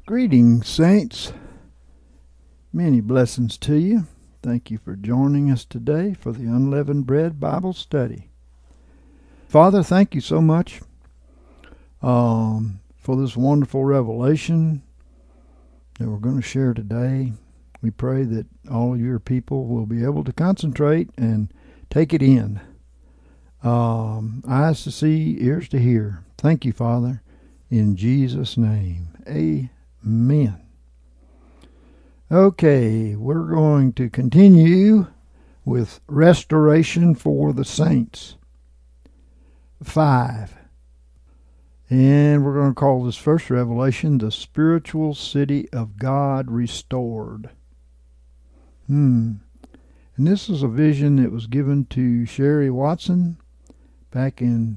Greetings, saints. Many blessings to you. Thank you for joining us today for the Unleavened Bread Bible Study. Father, thank you so much for this wonderful revelation that we're going to share today. We pray that all of your people will be able to concentrate and take it in. Eyes to see, ears to hear. Thank you, Father, in Jesus' name. Amen. Okay, we're going to continue with Restoration for the Saints 5. And we're going to call this first revelation the Spiritual City of God Restored. And this is a vision that was given to Sherry Watson back in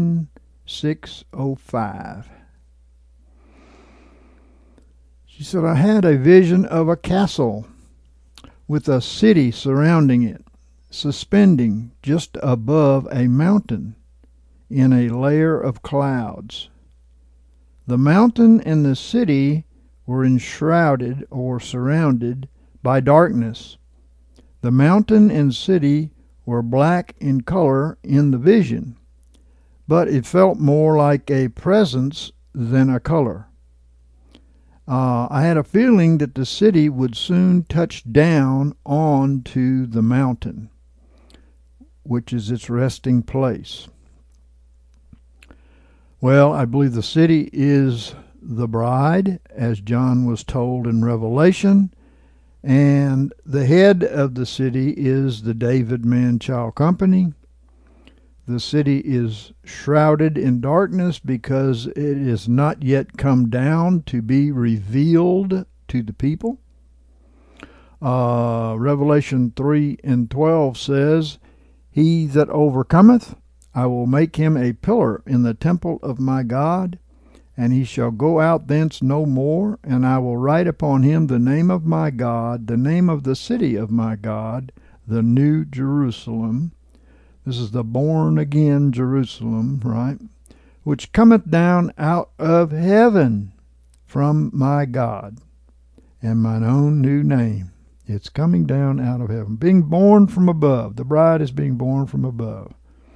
7605. She said, I had a vision of a castle with a city surrounding it, suspending just above a mountain in a layer of clouds. The mountain and the city were enshrouded or surrounded by darkness. The mountain and city were black in color in the vision, but it felt more like a presence than a color. I had a feeling that the city would soon touch down onto the mountain, which is its resting place. Well, I believe the city is the bride, as John was told in Revelation, and the head of the city is the David Man-Child Company. The city is shrouded in darkness because it is not yet come down to be revealed to the people. Revelation 3:12 says, He that overcometh, I will make him a pillar in the temple of my God, and he shall go out thence no more, and I will write upon him the name of my God, the name of the city of my God, the New Jerusalem. This is the born-again Jerusalem, right? Which cometh down out of heaven from my God, and mine own new name. It's coming down out of heaven, being born from above. The bride is being born from above.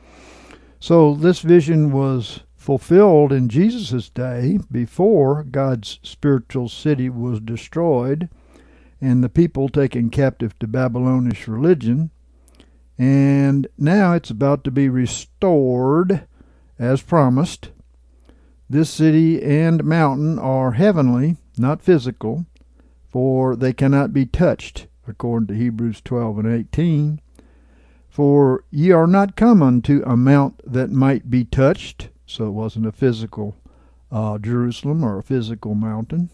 So this vision was fulfilled in Jesus' day before God's spiritual city was destroyed and the people taken captive to Babylonish religion. And now it's about to be restored as promised. This city and mountain are heavenly, not physical, for they cannot be touched, according to Hebrews 12:18. For ye are not come unto a mount that might be touched, so it wasn't a physical Jerusalem or a physical mountain,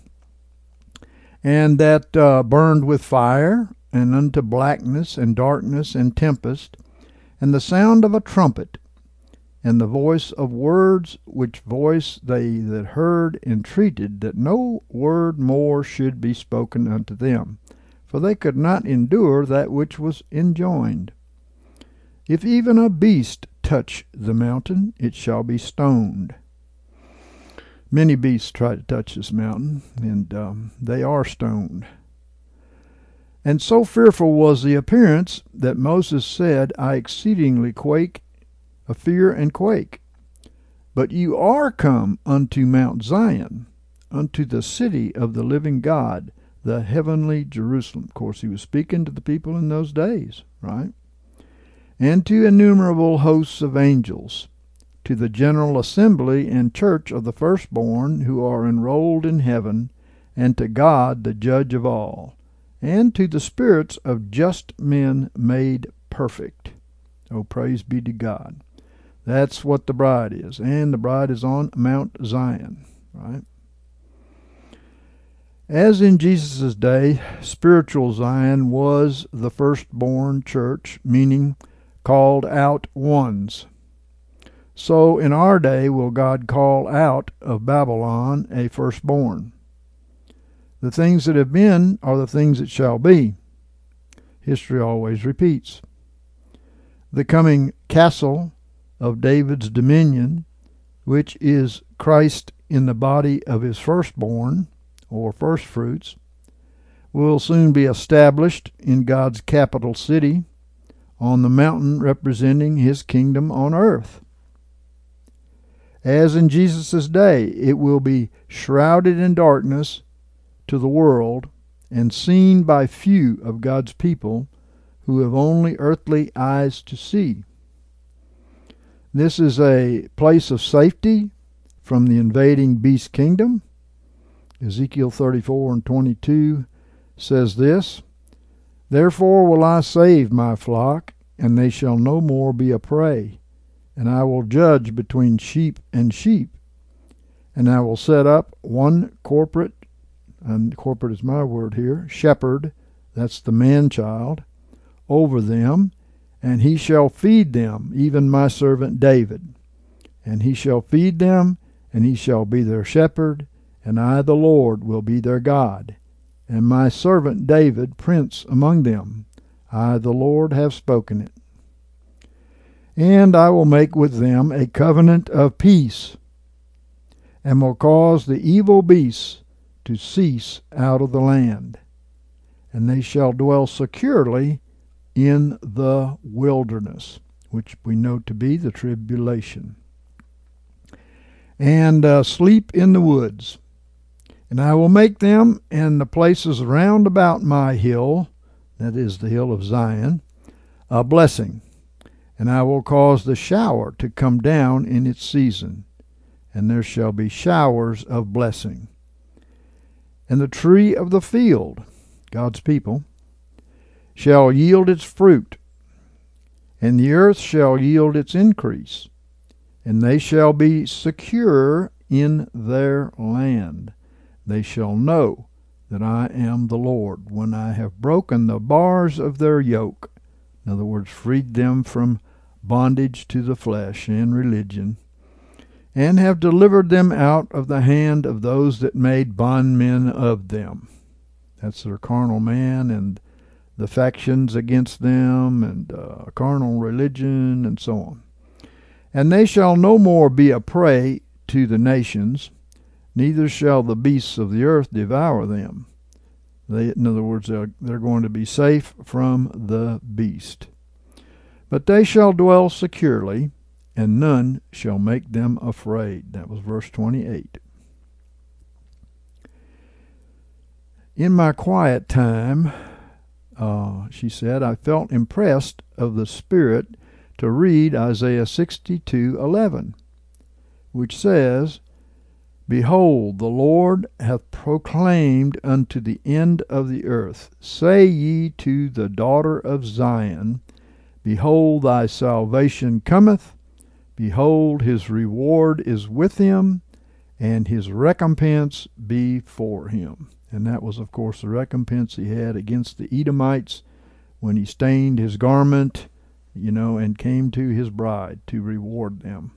and that burned with fire, and unto blackness and darkness and tempest, and the sound of a trumpet, and the voice of words, which voice they that heard entreated that no word more should be spoken unto them, for they could not endure that which was enjoined. If even a beast touch the mountain, it shall be stoned. Many beasts try to touch this mountain, and they are stoned. And so fearful was the appearance that Moses said, I exceedingly quake, a fear and quake. But you are come unto Mount Zion, unto the city of the living God, the heavenly Jerusalem. Of course, he was speaking to the people in those days, right? And to innumerable hosts of angels, to the general assembly and church of the firstborn who are enrolled in heaven, and to God the judge of all, and to the spirits of just men made perfect. Oh, praise be to God. That's what the bride is, and the bride is on Mount Zion, right? As in Jesus' day, spiritual Zion was the firstborn church, meaning called out ones. So in our day will God call out of Babylon a firstborn. The things that have been are the things that shall be. History always repeats. The coming castle of David's dominion, which is Christ in the body of his firstborn, or first fruits, will soon be established in God's capital city on the mountain representing his kingdom on earth. As in Jesus' day, it will be shrouded in darkness to the world and seen by few of God's people who have only earthly eyes to see. This is a place of safety from the invading beast kingdom. Ezekiel 34:22 says this, "Therefore will I save my flock, and they shall no more be a prey. And I will judge between sheep and sheep. And I will set up one corporate," and corporate is my word here, "shepherd," that's the man-child, "over them, and he shall feed them, even my servant David. And he shall feed them, and he shall be their shepherd, and I the Lord will be their God, and my servant David prince among them. I the Lord have spoken it. And I will make with them a covenant of peace, and will cause the evil beasts to cease out of the land, and they shall dwell securely in the wilderness," which we know to be the tribulation, "and sleep in the woods. And I will make them and the places round about my hill," that is the hill of Zion, "a blessing. And I will cause the shower to come down in its season, and there shall be showers of blessing. And the tree of the field," God's people, "shall yield its fruit, and the earth shall yield its increase, and they shall be secure in their land. They shall know that I am the Lord, when I have broken the bars of their yoke," in other words, freed them from bondage to the flesh and religion, "and have delivered them out of the hand of those that made bondmen of them." That's their carnal man and the factions against them, and carnal religion, and so on. "And they shall no more be a prey to the nations, neither shall the beasts of the earth devour them." In other words, they're going to be safe from the beast. "But they shall dwell securely, and none shall make them afraid." That was verse 28. "In my quiet time," she said, "I felt impressed of the Spirit to read Isaiah 62:11, which says, 'Behold, the Lord hath proclaimed unto the end of the earth, say ye to the daughter of Zion, Behold, thy salvation cometh, behold, his reward is with him, and his recompense before him.'" And that was, of course, the recompense he had against the Edomites when he stained his garment, and came to his bride to reward them.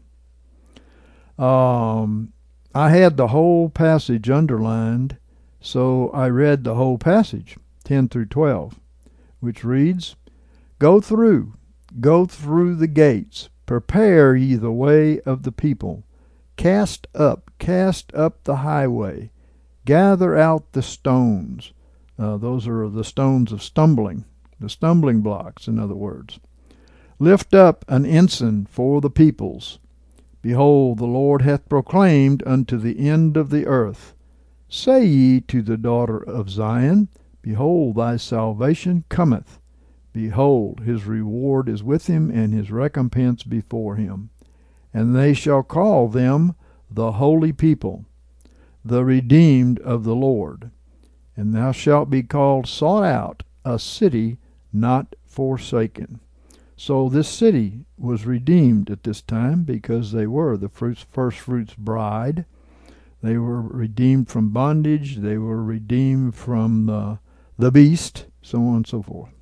I had the whole passage underlined, so I read the whole passage, 10 through 12, which reads, Go through the gates, prepare ye the way of the people, cast up the highway, gather out the stones." Those are the stones of stumbling, the stumbling blocks, in other words. "Lift up an ensign for the peoples. Behold, the Lord hath proclaimed unto the end of the earth. Say ye to the daughter of Zion, Behold, thy salvation cometh. Behold, his reward is with him, and his recompense before him. And they shall call them the holy people, the redeemed of the Lord. And thou shalt be called sought out, a city not forsaken." So this city was redeemed at this time because they were the first fruits bride. They were redeemed from bondage. They were redeemed from the beast, so on and so forth.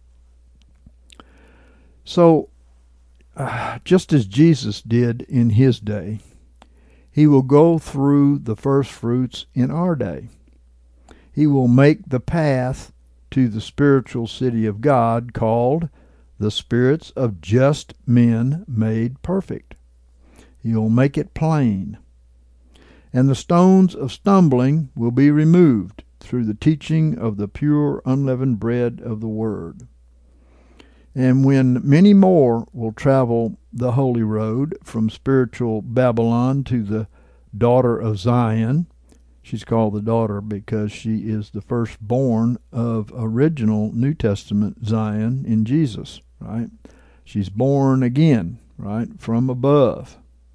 So, just as Jesus did in his day, he will go through the first fruits in our day. He will make the path to the spiritual city of God called the spirits of just men made perfect. He will make it plain. And the stones of stumbling will be removed through the teaching of the pure unleavened bread of the word. And when many more will travel the holy road from spiritual Babylon to the daughter of Zion, she's called the daughter because she is the firstborn of original New Testament Zion in Jesus, right? She's born again, right, from above.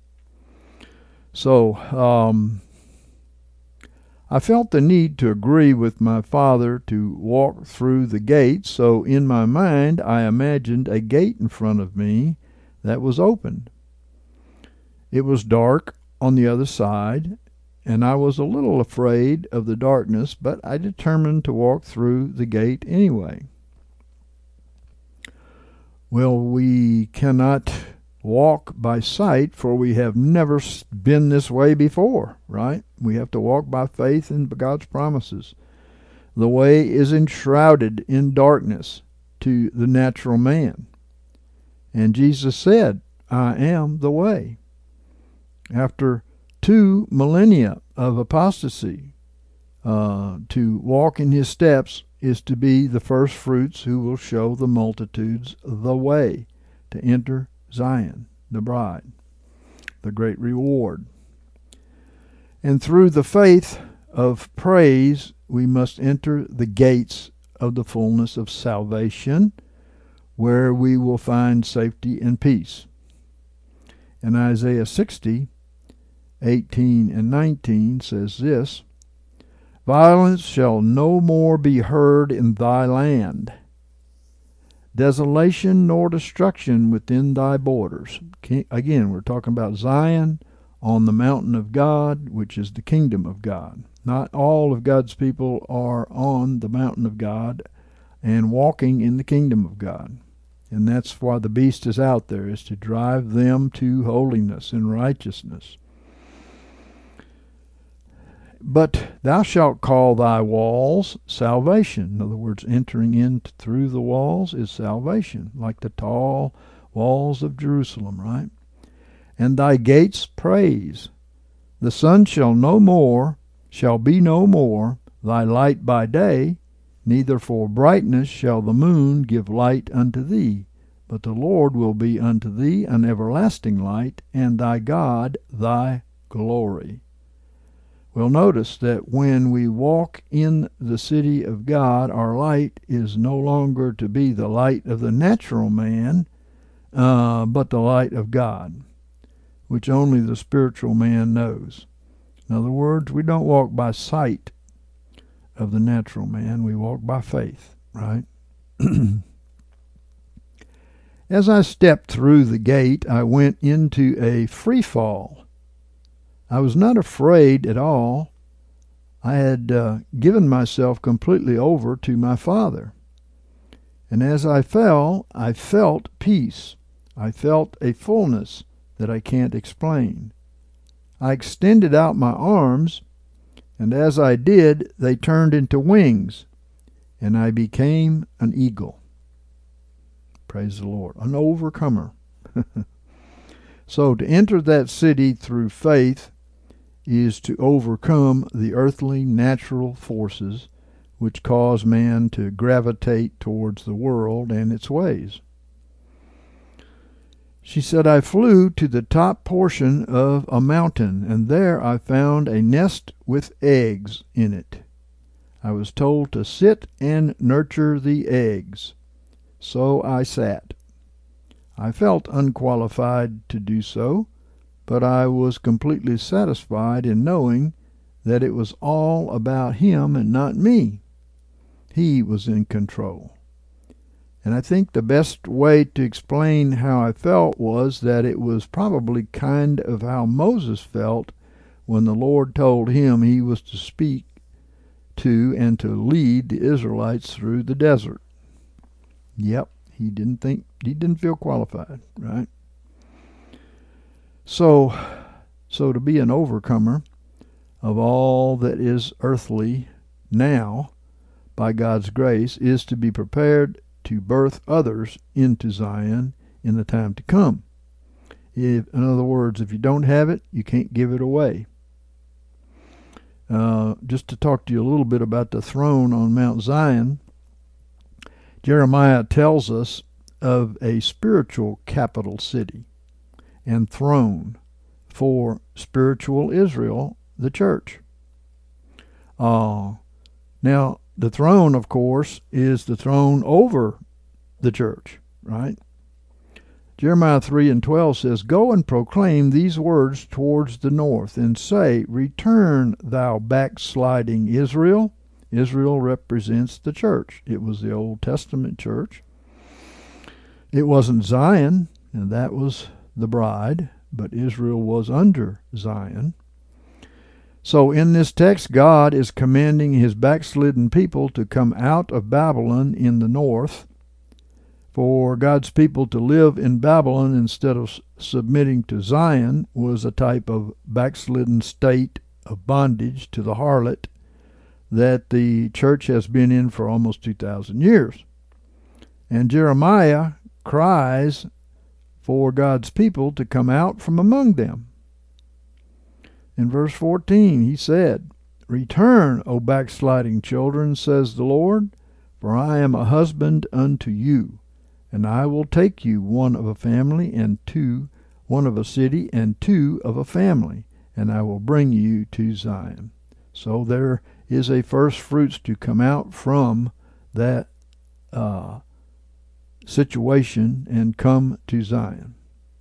So, I felt the need to agree with my father to walk through the gate, so in my mind I imagined a gate in front of me that was opened. It was dark on the other side, and I was a little afraid of the darkness, but I determined to walk through the gate anyway. Well, we cannot walk by sight, for we have never been this way before, right? We have to walk by faith in God's promises. The way is enshrouded in darkness to the natural man. And Jesus said, I am the way. After 2 millennia of apostasy, to walk in his steps is to be the first fruits who will show the multitudes the way to enter Zion, the bride, the great reward. And through the faith of praise, we must enter the gates of the fullness of salvation, where we will find safety and peace. And Isaiah 60:18 and 19 says this, Violence shall no more be heard in thy land, desolation nor destruction within thy borders. Again, we're talking about Zion on the mountain of God, which is the kingdom of God. Not all of God's people are on the mountain of God and walking in the kingdom of God. And that's why the beast is out there, is to drive them to holiness and righteousness. But thou shalt call thy walls salvation. In other words, entering in through the walls is salvation, like the tall walls of Jerusalem, right? And thy gates praise. The sun shall be no more thy light by day, neither for brightness shall the moon give light unto thee. But the Lord will be unto thee an everlasting light, and thy God thy glory. Well, notice that when we walk in the city of God, our light is no longer to be the light of the natural man, but the light of God, which only the spiritual man knows. In other words, we don't walk by sight of the natural man, we walk by faith, right? As I stepped through the gate, I went into a free fall. I was not afraid at all. I had given myself completely over to my Father. And as I fell, I felt peace. I felt a fullness that I can't explain. I extended out my arms, and as I did, they turned into wings, and I became an eagle. Praise the Lord. An overcomer. So to enter that city through faith is to overcome the earthly natural forces which cause man to gravitate towards the world and its ways. She said, I flew to the top portion of a mountain, and there I found a nest with eggs in it. I was told to sit and nurture the eggs. So I sat. I felt unqualified to do so, but I was completely satisfied in knowing that it was all about him and not me. He was in control. And I think the best way to explain how I felt was that it was probably kind of how Moses felt when the Lord told him he was to speak to and to lead the Israelites through the desert. Yep, he didn't feel qualified, right? So to be an overcomer of all that is earthly now by God's grace is to be prepared to birth others into Zion in the time to come. In other words, if you don't have it, you can't give it away. just to talk to you a little bit about the throne on Mount Zion, Jeremiah tells us of a spiritual capital city and throne for spiritual Israel, the church. Now, the throne, of course, is the throne over the church, right? Jeremiah 3:12 says, "Go and proclaim these words towards the north, and say, Return, thou backsliding Israel." Israel represents the church. It was the Old Testament church. It wasn't Zion, and that was the bride, but Israel was under Zion. So in this text, God is commanding his backslidden people to come out of Babylon in the north. For God's people to live in Babylon instead of submitting to Zion was a type of backslidden state of bondage to the harlot that the church has been in for almost 2,000 years. And Jeremiah cries for God's people to come out from among them. In verse 14 he said, "Return, O backsliding children, says the Lord, for I am a husband unto you, and I will take you, one of a family, and two, one of a city, and two of a family, and I will bring you to Zion." So there is a first fruits to come out from that situation and come to Zion.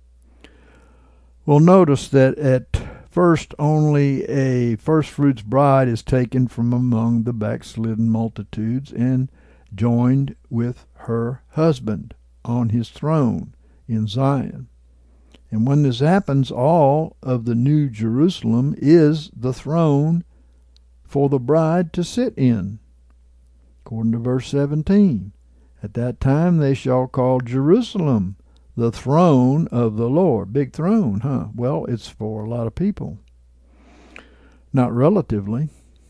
Well, notice that at first only a first fruits bride is taken from among the backslidden multitudes and joined with her husband on his throne in Zion. And when this happens, all of the New Jerusalem is the throne for the bride to sit in. According to verse 17, "At that time they shall call Jerusalem the throne of the Lord." Big throne, huh? Well, it's for a lot of people. Not relatively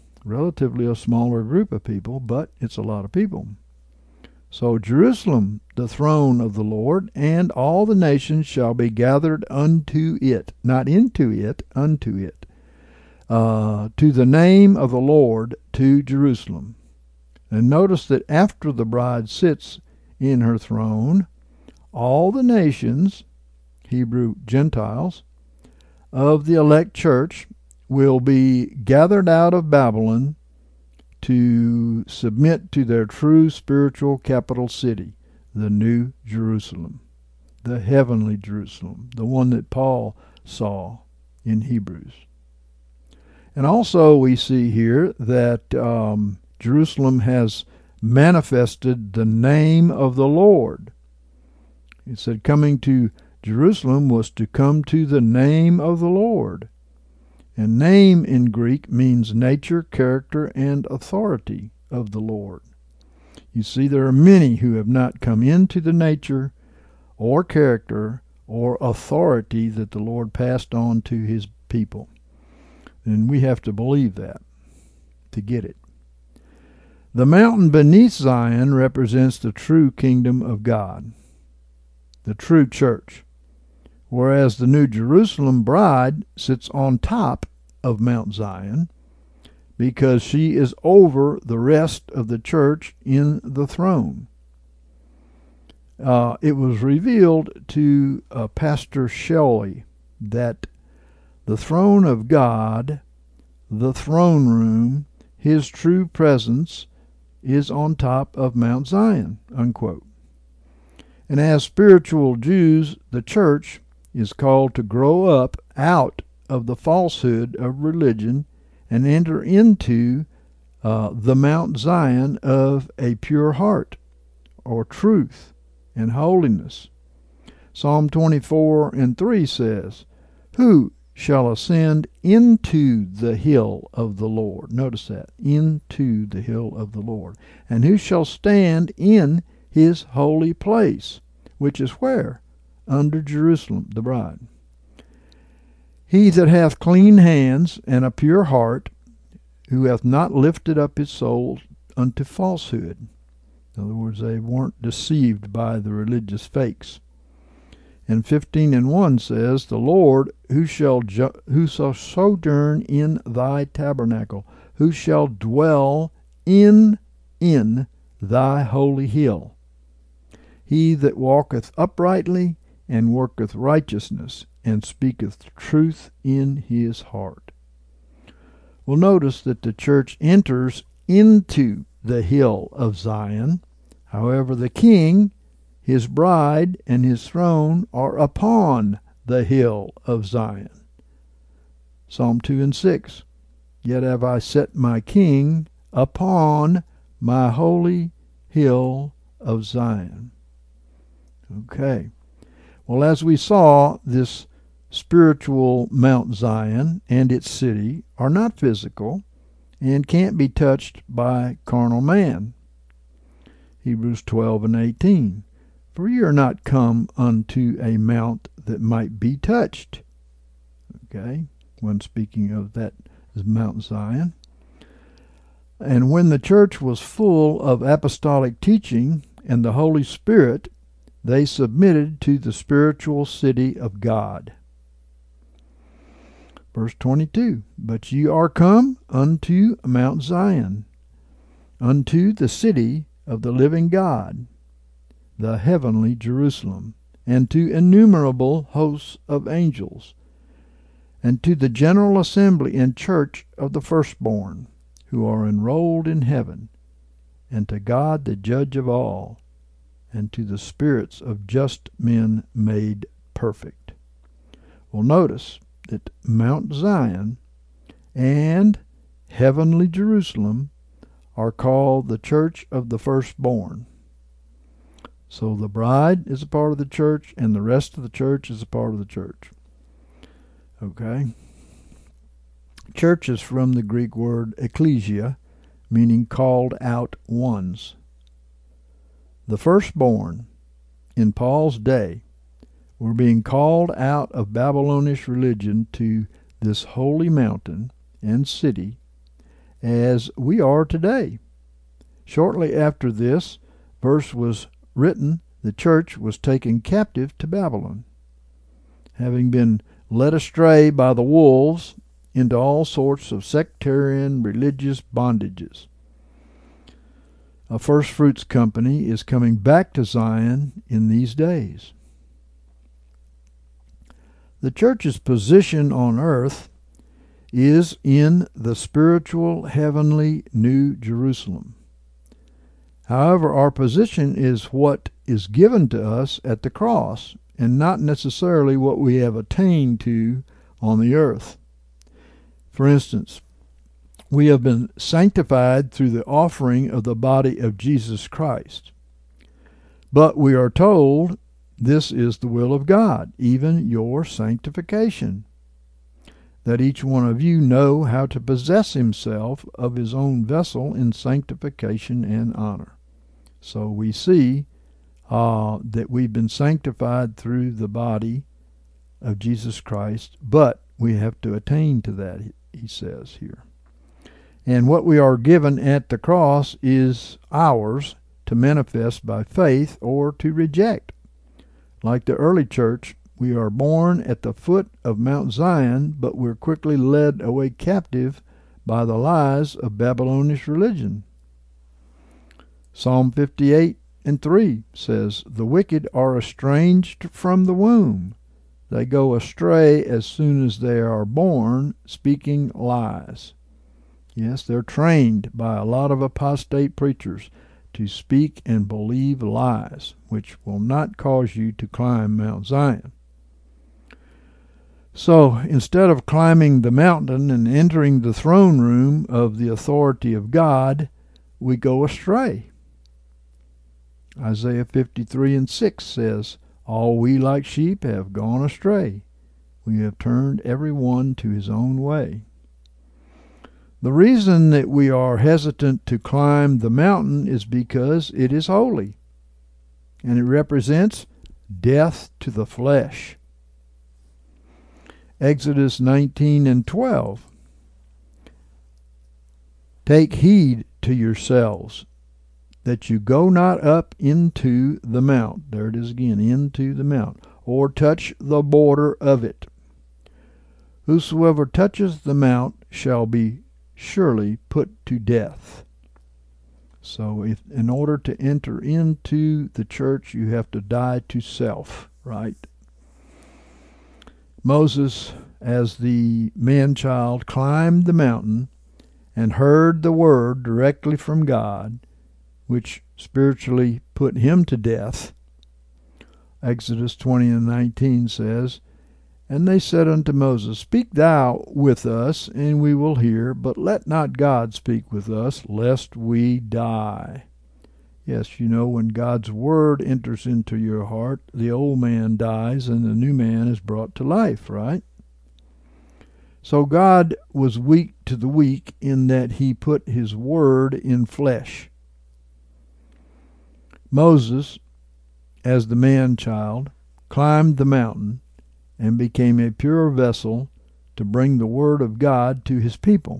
a smaller group of people, but it's a lot of people. So Jerusalem, the throne of the Lord, and all the nations shall be gathered unto it, not into it, unto it, to the name of the Lord, to Jerusalem. And notice that after the bride sits in her throne, all the nations, Hebrew Gentiles, of the elect church will be gathered out of Babylon to submit to their true spiritual capital city, the New Jerusalem, the heavenly Jerusalem, the one that Paul saw in Hebrews. And also we see here that Jerusalem has manifested the name of the Lord. It said coming to Jerusalem was to come to the name of the Lord. And name in Greek means nature, character, and authority of the Lord. You see, there are many who have not come into the nature or character or authority that the Lord passed on to his people. And we have to believe that to get it. The mountain beneath Zion represents the true kingdom of God, the true church, whereas the New Jerusalem bride sits on top of Mount Zion because she is over the rest of the church in the throne. It was revealed to Pastor Shelley that the throne of God, the throne room, his true presence is on top of Mount Zion, unquote. And as spiritual Jews, the church is called to grow up out of the falsehood of religion and enter into the Mount Zion of a pure heart, or truth and holiness. Psalm 24:3 says, "Who shall ascend into the hill of the Lord?" Notice that, into the hill of the Lord. "And who shall stand in his holy place?" Which is where? Under Jerusalem, the bride. "He that hath clean hands and a pure heart, who hath not lifted up his soul unto falsehood." In other words, they weren't deceived by the religious fakes. And 15:1 says, "The Lord who shall sojourn in thy tabernacle." who shall dwell in thy holy hill. He that walketh uprightly, and worketh righteousness, and speaketh truth in his heart. Well, notice that the church enters into the hill of Zion. However, the king, his bride, and his throne are upon the hill of Zion. Psalm 2 and 6. Yet have I set my king upon my holy hill of Zion. Okay. Well, as we saw, this spiritual Mount Zion and its city are not physical and can't be touched by carnal man. Hebrews 12 and 18. For ye are not come unto a mount that might be touched. Okay, when speaking of that is Mount Zion. And when the church was full of apostolic teaching and the Holy Spirit, they submitted to the spiritual city of God. Verse 22, But ye are come unto Mount Zion, unto the city of the living God, the heavenly Jerusalem, and to innumerable hosts of angels, and to the general assembly and church of the firstborn, who are enrolled in heaven, and to God the judge of all, and to the spirits of just men made perfect. Well, notice that Mount Zion and heavenly Jerusalem are called the church of the firstborn. So the bride is a part of the church, and the rest of the church is a part of the church. Okay? Church is from the Greek word ekklesia, meaning called out ones. The firstborn in Paul's day were being called out of Babylonish religion to this holy mountain and city, as we are today. Shortly after this verse was written, the church was taken captive to Babylon, having been led astray by the wolves into all sorts of sectarian religious bondages. A First Fruits company is coming back to Zion in these days. The church's position on earth is in the spiritual heavenly New Jerusalem. However, our position is what is given to us at the cross, and not necessarily what we have attained to on the earth. For instance, we have been sanctified through the offering of the body of Jesus Christ. But we are told this is the will of God, even your sanctification, that each one of you know how to possess himself of his own vessel in sanctification and honor. So we see that we've been sanctified through the body of Jesus Christ, but we have to attain to that, he says here. And what we are given at the cross is ours to manifest by faith or to reject. Like the early church, we are born at the foot of Mount Zion, but we're quickly led away captive by the lies of Babylonish religion. Psalm 58 and 3 says, The wicked are estranged from the womb. They go astray as soon as they are born, speaking lies. Yes, they're trained by a lot of apostate preachers to speak and believe lies, which will not cause you to climb Mount Zion. So, instead of climbing the mountain and entering the throne room of the authority of God, we go astray. Isaiah 53 and 6 says, All we like sheep have gone astray. We have turned every one to his own way. The reason that we are hesitant to climb the mountain is because it is holy, and it represents death to the flesh. Exodus 19 and 12. Take heed to yourselves, that you go not up into the mount. There it is again, into the mount, or touch the border of it. Whosoever touches the mount shall be surely put to death. So in order to enter into the church, you have to die to self, right? Moses, as the man-child, climbed the mountain and heard the word directly from God, which spiritually put him to death. Exodus 20:19 says, "And they said unto Moses, Speak thou with us, and we will hear, but let not God speak with us, lest we die." Yes, you know, when God's word enters into your heart, the old man dies and the new man is brought to life, right? So God was weak to the weak in that he put his word in flesh. Moses, as the man-child, climbed the mountain and became a pure vessel to bring the word of God to his people.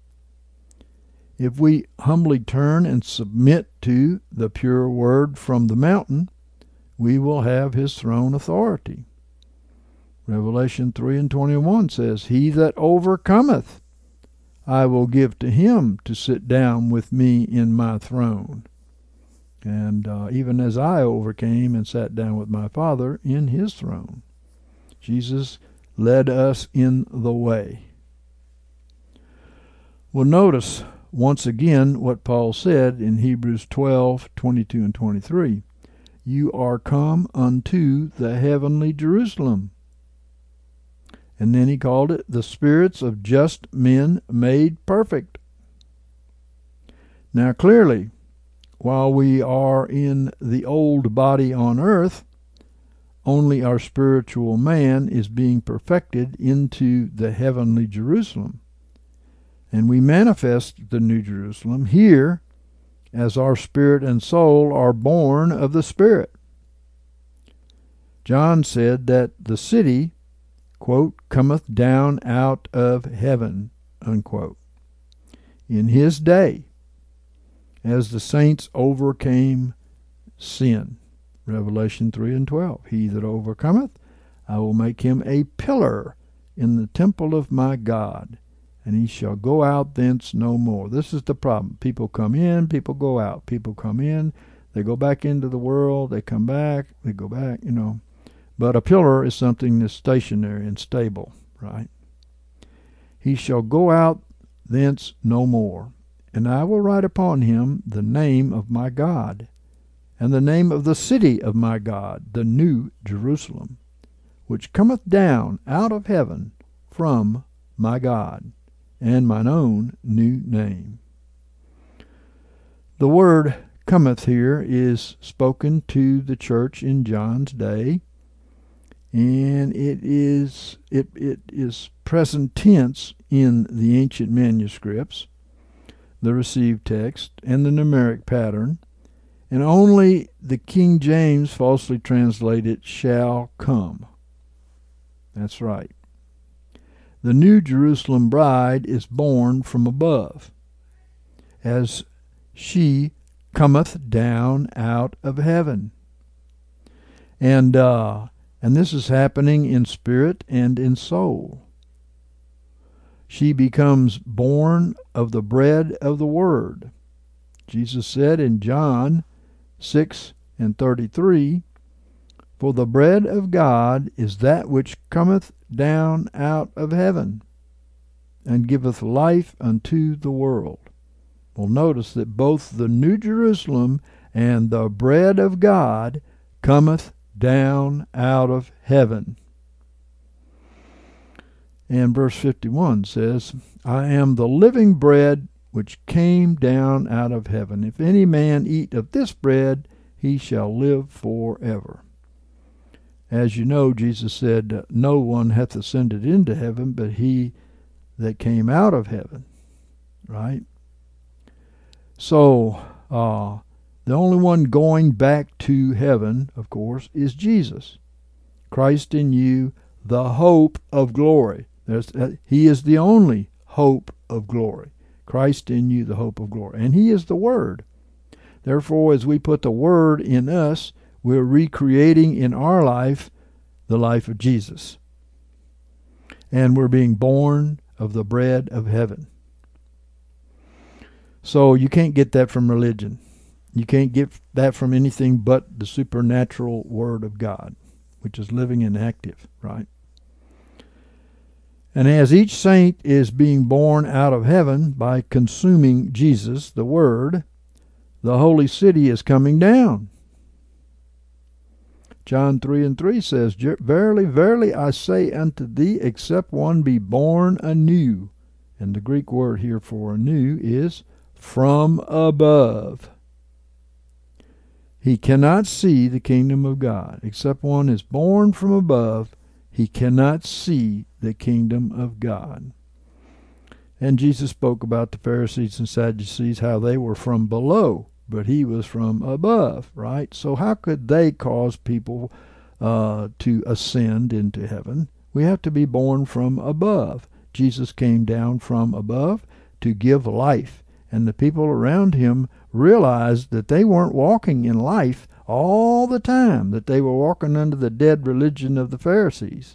If we humbly turn and submit to the pure word from the mountain, we will have his throne authority. Revelation 3:21 says, "He that overcometh, I will give to him to sit down with me in my throne. And even as I overcame and sat down with my Father in his throne." Jesus led us in the way. Well, notice once again what Paul said in Hebrews 12:22 and 23. "You are come unto the heavenly Jerusalem." And then he called it the spirits of just men made perfect. Now clearly, while we are in the old body on earth, only our spiritual man is being perfected into the heavenly Jerusalem. And we manifest the New Jerusalem here as our spirit and soul are born of the Spirit. John said that the city, quote, "cometh down out of heaven," unquote, in his day, as the saints overcame sin. Revelation 3:12, "He that overcometh, I will make him a pillar in the temple of my God, and he shall go out thence no more." This is the problem. People come in, people go out. People come in, they go back into the world, they come back, they go back, you know. But a pillar is something that's stationary and stable, right? "He shall go out thence no more, and I will write upon him the name of my God, and the name of the city of my God, the new Jerusalem, which cometh down out of heaven from my God, and mine own new name." The word "cometh" here is spoken to the church in John's day, and it is present tense in the ancient manuscripts, the received text, and the numeric pattern, and only the King James falsely translated "shall come." That's right. The New Jerusalem bride is born from above, as she cometh down out of heaven. And this is happening in spirit and in soul. She becomes born of the bread of the Word. Jesus said in John 6:33, "For the bread of God is that which cometh down out of heaven, and giveth life unto the world." Well, notice that both the New Jerusalem and the bread of God cometh down out of heaven. And verse 51 says, "I am the living bread which came down out of heaven. If any man eat of this bread, he shall live forever." As you know, Jesus said, "No one hath ascended into heaven but he that came out of heaven." Right? So, the only one going back to heaven, of course, is Jesus. Christ in you, the hope of glory. He is the only hope of glory. Christ in you, the hope of glory. And he is the Word. Therefore, as we put the Word in us, we're recreating in our life the life of Jesus. And we're being born of the bread of heaven. So you can't get that from religion. You can't get that from anything but the supernatural Word of God, which is living and active, right? And as each saint is being born out of heaven by consuming Jesus, the Word, the holy city is coming down. John 3:3 says, Verily, verily, I say unto thee, except one be born anew. And the Greek word here for anew is from above. He cannot see the kingdom of God. Except one is born from above, he cannot see the kingdom of God. And Jesus spoke about the Pharisees and Sadducees, how they were from below, but he was from above, right? So how could they cause people to ascend into heaven? We have to be born from above. Jesus came down from above to give life, and the people around him realized that they weren't walking in life all the time, that they were walking under the dead religion of the Pharisees.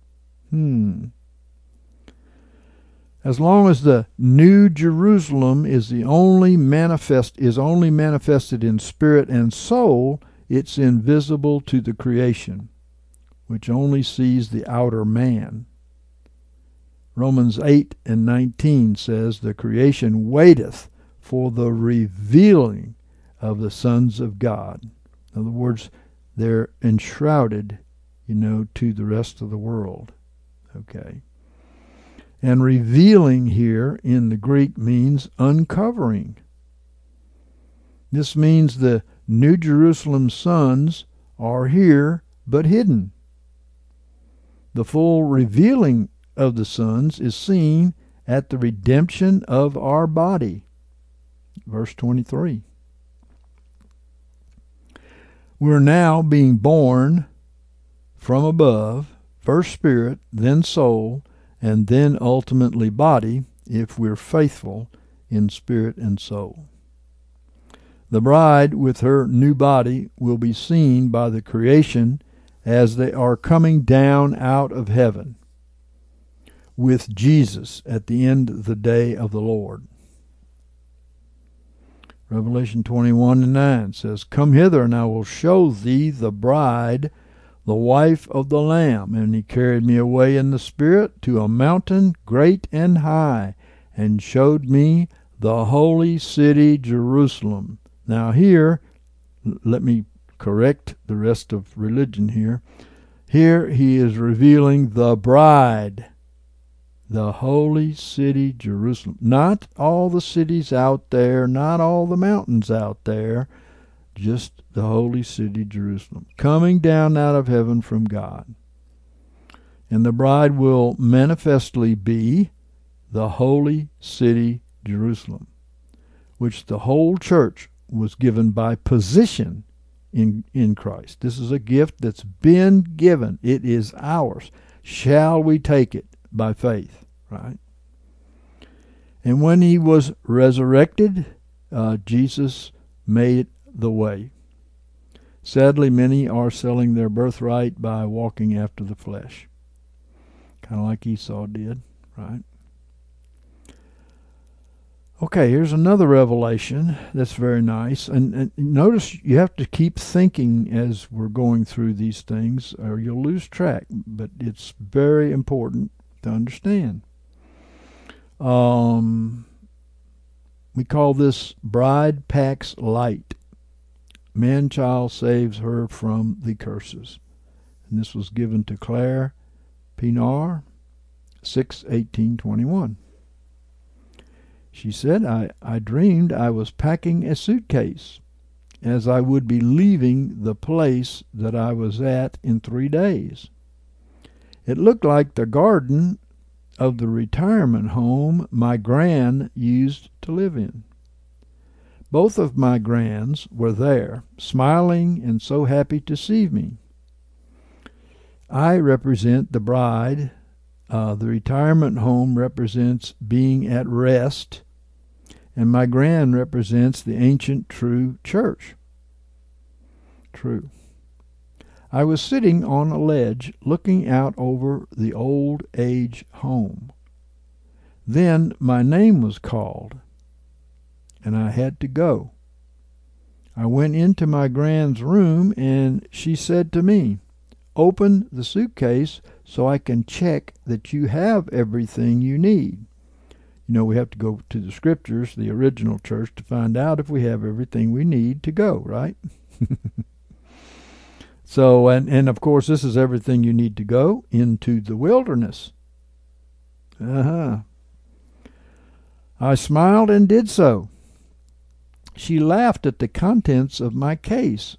As long as the New Jerusalem is only manifested in spirit and soul, it's invisible to the creation, which only sees the outer man. Romans 8:19 says, the creation waiteth for the revealing of the sons of God. In other words, they're enshrouded, to the rest of the world. Okay. And revealing here in the Greek means uncovering. This means the New Jerusalem sons are here but hidden. The full revealing of the sons is seen at the redemption of our body. Verse 23. We're now being born from above, first spirit, then soul, and then ultimately body, if we're faithful in spirit and soul. The bride with her new body will be seen by the creation as they are coming down out of heaven with Jesus at the end of the day of the Lord. Revelation 21:9 says, Come hither, and I will show thee the bride, the wife of the Lamb. And he carried me away in the Spirit to a mountain great and high, and showed me the holy city Jerusalem. Now here, let me correct the rest of religion here. Here he is revealing the bride, the holy city Jerusalem. Not all the cities out there, not all the mountains out there, just the holy city Jerusalem, coming down out of heaven from God. And the bride will manifestly be the holy city Jerusalem, which the whole church was given by position in Christ. This is a gift that's been given. It is ours. Shall we take it by faith, right? And when he was resurrected, Jesus made the way. Sadly, many are selling their birthright by walking after the flesh, kind of like Esau did, right? Okay, here's another revelation that's very nice. And notice you have to keep thinking as we're going through these things, or you'll lose track. But it's very important to understand. We call this Bride Packs Light. Man-child saves her from the curses. And this was given to Claire Pinar, 6/18/21. She said, I dreamed I was packing a suitcase, as I would be leaving the place that I was at in 3 days. It looked like the garden of the retirement home my gran used to live in. Both of my grans were there, smiling and so happy to see me. I represent the bride. The retirement home represents being at rest, and my gran represents the ancient true church. True. I was sitting on a ledge looking out over the old age home. Then my name was called, and I had to go. I went into my grand's room, and she said to me, "Open the suitcase so I can check that you have everything you need." You know, we have to go to the scriptures, the original church, to find out if we have everything we need to go, right? So, and of course, this is everything you need to go into the wilderness. I smiled and did so. She laughed at the contents of my case,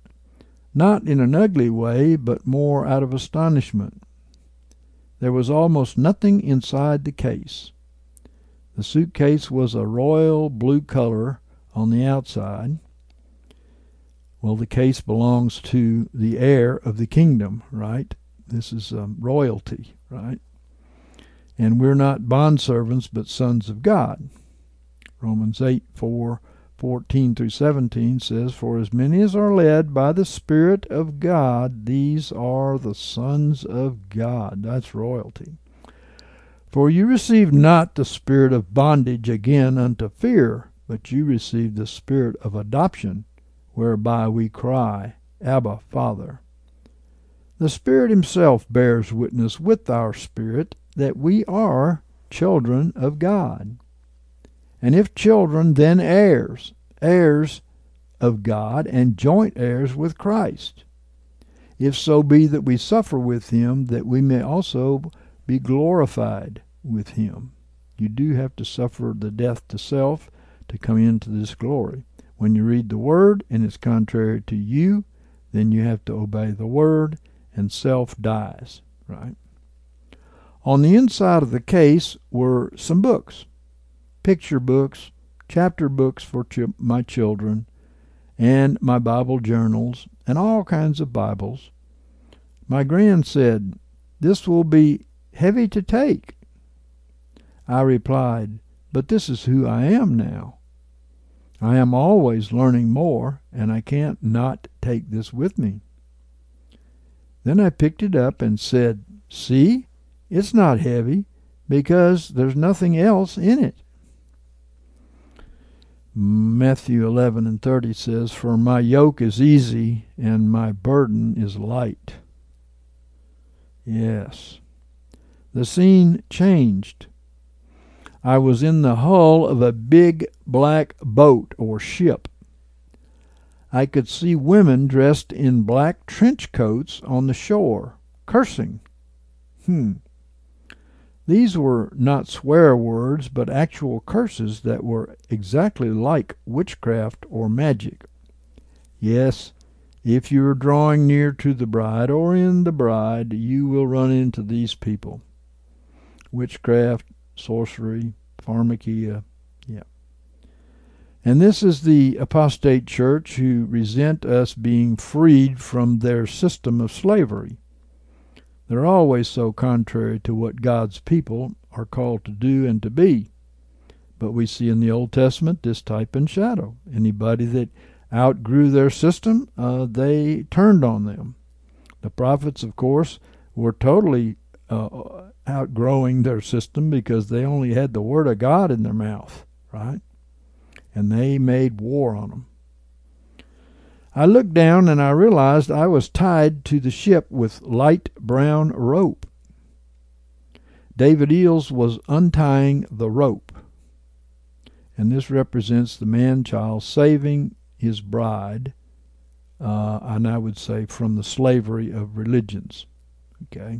not in an ugly way, but more out of astonishment. There was almost nothing inside the case. The suitcase was a royal blue color on the outside. Well, the case belongs to the heir of the kingdom, right? This is royalty, right? And we're not bondservants, but sons of God. Romans 8:14 through 17 says, "For as many as are led by the Spirit of God, these are the sons of God." That's royalty. "For you received not the spirit of bondage again unto fear, but you received the spirit of adoption, whereby we cry, Abba, Father. The Spirit himself bears witness with our spirit that we are children of God. And if children, then heirs, heirs of God, and joint heirs with Christ. If so be that we suffer with him, that we may also be glorified with him." You do have to suffer the death to self to come into this glory. When you read the Word and it's contrary to you, then you have to obey the Word, and self dies, right? On the inside of the case were some books, picture books, chapter books for my children, and my Bible journals, and all kinds of Bibles. My grand said, "This will be heavy to take." I replied, "But this is who I am now. I am always learning more, and I can't not take this with me." Then I picked it up and said, "See, it's not heavy, because there's nothing else in it." Matthew 11:30 says, "For my yoke is easy, and my burden is light." Yes. The scene changed. I was in the hull of a big black boat or ship. I could see women dressed in black trench coats on the shore, cursing. These were not swear words, but actual curses that were exactly like witchcraft or magic. Yes, if you are drawing near to the bride or in the bride, you will run into these people. Witchcraft, sorcery, pharmakia, yeah. And this is the apostate church who resent us being freed from their system of slavery. They're always so contrary to what God's people are called to do and to be. But we see in the Old Testament this type and shadow. Anybody that outgrew their system, they turned on them. The prophets, of course, were totally outgrowing their system because they only had the Word of God in their mouth, right? And they made war on them. I looked down and I realized I was tied to the ship with light brown rope. David Eels was untying the rope. And this represents the man-child saving his bride, and I would say from the slavery of religions. Okay.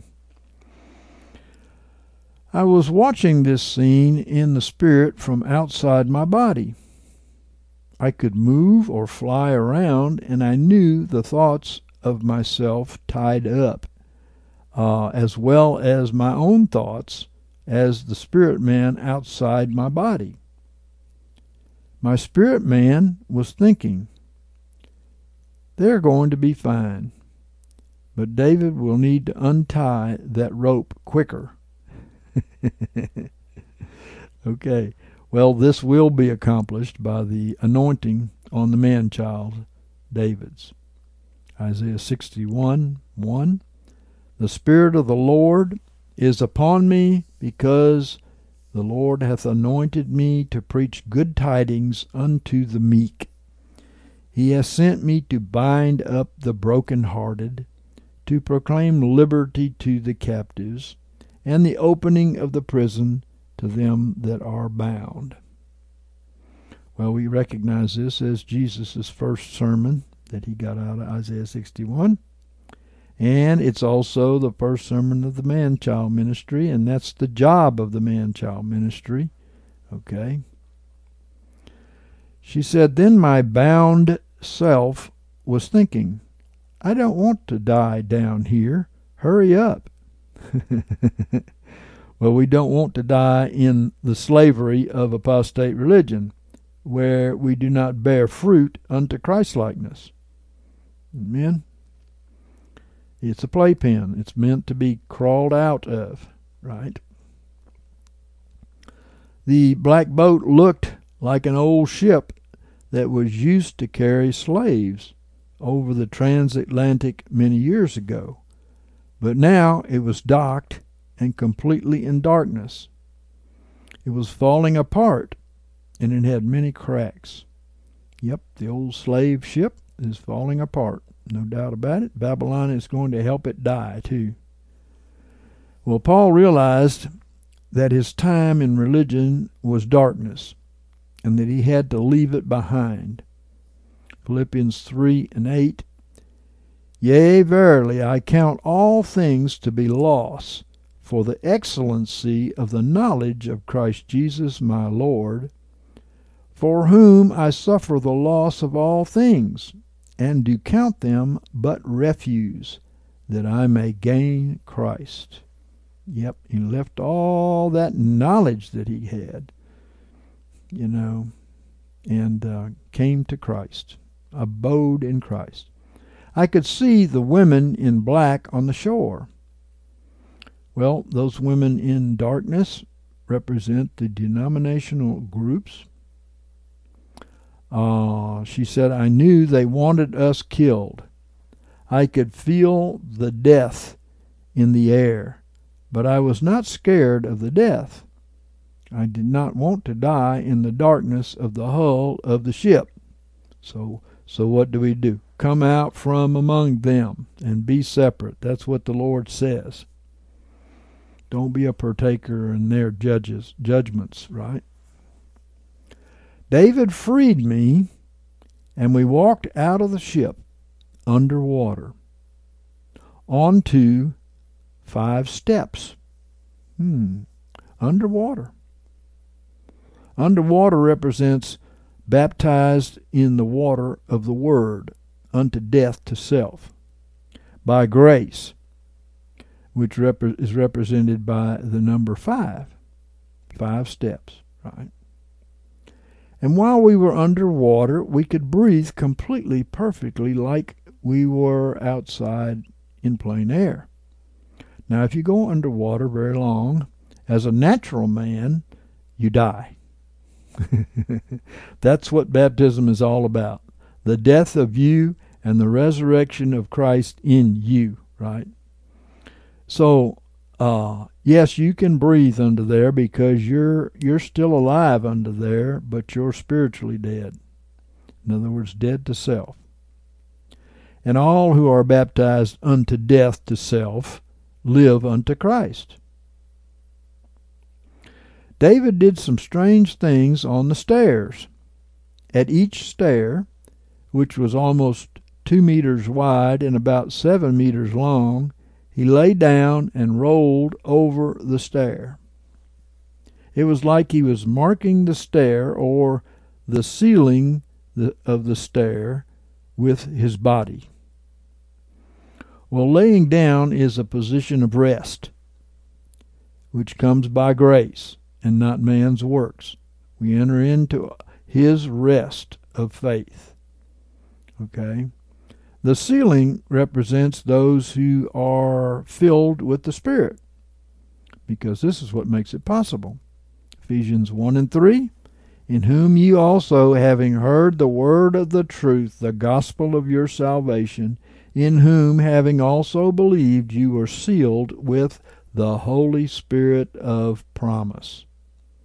I was watching this scene in the spirit from outside my body. I could move or fly around, and I knew the thoughts of myself tied up, as well as my own thoughts as the spirit man outside my body. My spirit man was thinking, "They're going to be fine, but David will need to untie that rope quicker." Okay, well, this will be accomplished by the anointing on the man-child, David's. Isaiah 61:1. The Spirit of the Lord is upon me, because The Lord hath anointed me to preach good tidings unto the meek. He hath sent me to bind up the brokenhearted, to proclaim liberty to the captives, and the opening of the prison to them that are bound. Well, we recognize this as Jesus' first sermon that he got out of Isaiah 61. And it's also the first sermon of the man-child ministry, and that's the job of the man-child ministry. Okay? She said, then my bound self was thinking, I don't want to die down here. Hurry up. Well, we don't want to die in the slavery of apostate religion, where we do not bear fruit unto Christlikeness. Amen? It's a playpen. It's meant to be crawled out of, right? The black boat looked like an old ship that was used to carry slaves over the transatlantic many years ago. But now it was docked and completely in darkness. It was falling apart, and it had many cracks. Yep, the old slave ship is falling apart. No doubt about it. Babylon is going to help it die, too. Well, Paul realized that his time in religion was darkness, and that he had to leave it behind. Philippians 3:8, Yea, verily, I count all things to be loss, for the excellency of the knowledge of Christ Jesus my Lord, for whom I suffer the loss of all things, and do count them but refuse, that I may gain Christ. Yep, he left all that knowledge that he had, and came to Christ, abode in Christ. I could see the women in black on the shore. Well, those women in darkness represent the denominational groups. She said, I knew they wanted us killed. I could feel the death in the air, but I was not scared of the death. I did not want to die in the darkness of the hull of the ship. So what do? Come out from among them and be separate. That's what the Lord says. Don't be a partaker in their judgments, right? David freed me, and we walked out of the ship underwater onto 5 steps. Underwater. Underwater represents baptized in the water of the Word unto death to self, by grace, which is represented by the number 5. 5 steps, right? And while we were underwater, we could breathe completely, perfectly, like we were outside in plain air. Now, if you go underwater very long, as a natural man, you die. That's what baptism is all about. The death of you and the resurrection of Christ in you, right? So, yes, you can breathe under there because you're still alive under there, but you're spiritually dead. In other words, dead to self. And all who are baptized unto death to self live unto Christ. David did some strange things on the stairs. At each stair, which was almost 2 meters wide and about 7 meters long, he lay down and rolled over the stair. It was like he was marking the stair or the ceiling of the stair with his body. Well, laying down is a position of rest, which comes by grace and not man's works. We enter into his rest of faith. Okay? The ceiling represents those who are filled with the Spirit, because this is what makes it possible. Ephesians 1:3, in whom you also, having heard the word of the truth, the gospel of your salvation, in whom, having also believed, you were sealed with the Holy Spirit of promise.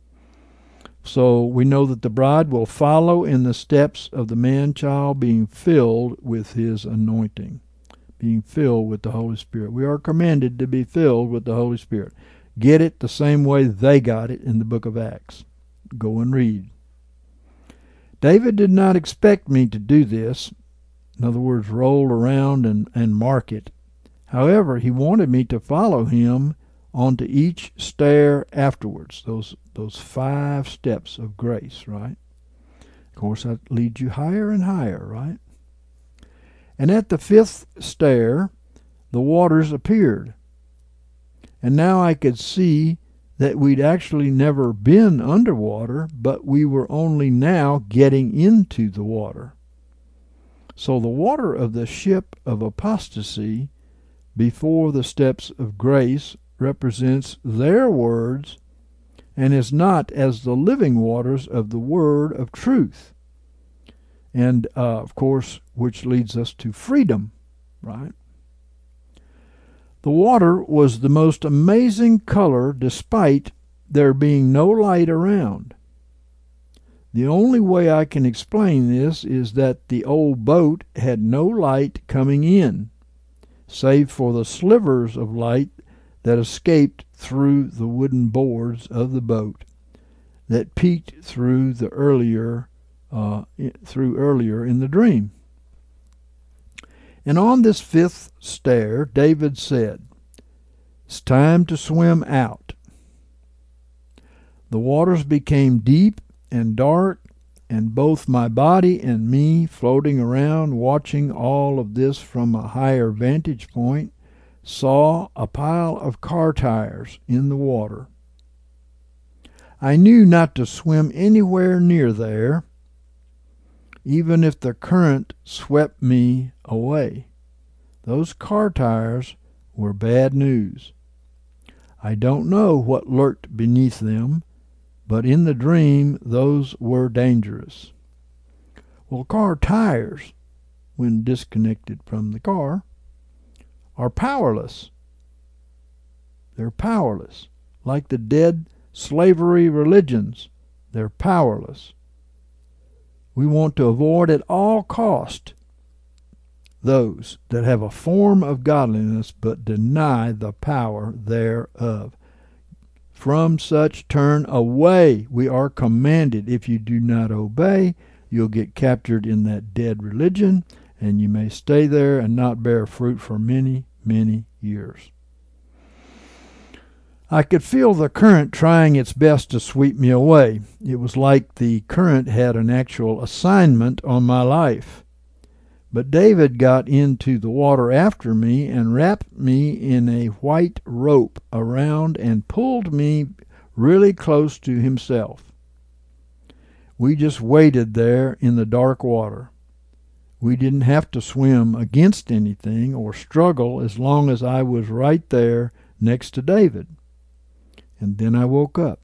So we know that the bride will follow in the steps of the man-child, being filled with his anointing, being filled with the Holy Spirit. We are commanded to be filled with the Holy Spirit. Get it the same way they got it in the book of Acts. Go and read. David did not expect me to do this. In other words, roll around and mark it. However, he wanted me to follow him onto each stair afterwards, those 5 steps of grace, right? Of course, that leads you higher and higher, right? And at the 5th stair, the waters appeared. And now I could see that we'd actually never been underwater, but we were only now getting into the water. So the water of the ship of apostasy before the steps of grace represents their words and is not as the living waters of the word of truth. And, of course, which leads us to freedom, right? The water was the most amazing color despite there being no light around. The only way I can explain this is that the old boat had no light coming in, save for the slivers of light that escaped through the wooden boards of the boat that peeked through earlier in the dream. And on this 5th stair, David said, "It's time to swim out." The waters became deep and dark, and both my body and me, floating around, watching all of this from a higher vantage point, saw a pile of car tires in the water. I knew not to swim anywhere near there, even if the current swept me away. Those car tires were bad news. I don't know what lurked beneath them, but in the dream those were dangerous. Well, car tires, when disconnected from the car, are powerless. They're powerless. Like the dead slavery religions, they're powerless. We want to avoid at all cost those that have a form of godliness but deny the power thereof. From such turn away. We are commanded. If you do not obey, you'll get captured in that dead religion, and you may stay there and not bear fruit for many, many years. I could feel the current trying its best to sweep me away. It was like the current had an actual assignment on my life. But David got into the water after me and wrapped me in a white rope around and pulled me really close to himself. We just waited there in the dark water. We didn't have to swim against anything or struggle as long as I was right there next to David. And then I woke up.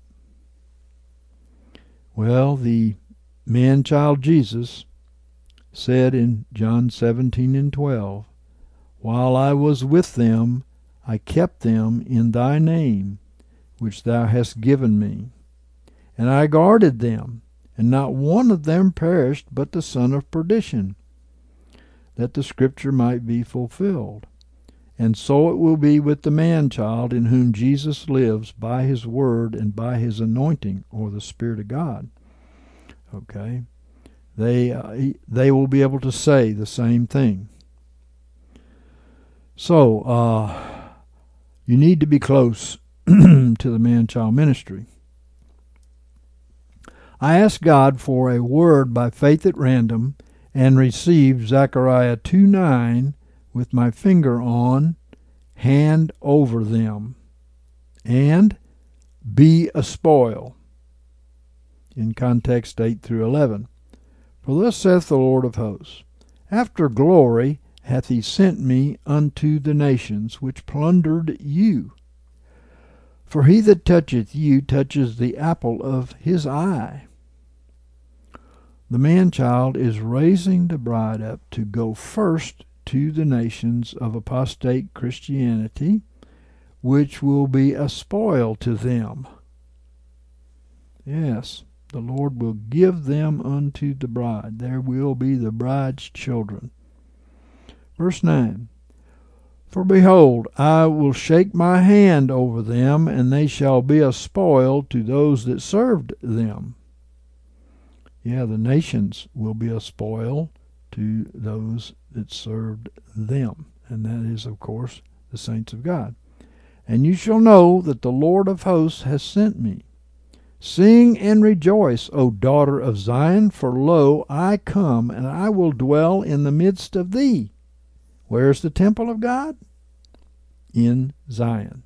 Well, the man-child Jesus said in John 17:12, "While I was with them, I kept them in thy name, which thou hast given me. And I guarded them, and not one of them perished, but the son of perdition, that the scripture might be fulfilled. And so it will be with the man-child in whom Jesus lives by his word and by his anointing, or the Spirit of God." Okay? They will be able to say the same thing. So, you need to be close to the man-child ministry. I asked God for a word by faith at random and received Zechariah 2:9 with my finger on, "Hand over them," and "Be a spoil," in context 8 through 11. "For thus saith the Lord of hosts, After glory hath he sent me unto the nations which plundered you. For he that toucheth you touches the apple of his eye." The man-child is raising the bride up to go first to the nations of apostate Christianity, which will be a spoil to them. Yes, The Lord will give them unto the bride. There will be the bride's children. Verse 9. For behold, I will shake my hand over them, and they shall be a spoil to those that served them. Yeah, the nations will be a spoil to those that served them. And that is, of course, the saints of God. And you shall know that the Lord of hosts has sent me. Sing and rejoice, O daughter of Zion, for lo, I come, and I will dwell in the midst of thee. Where's the temple of God? In Zion.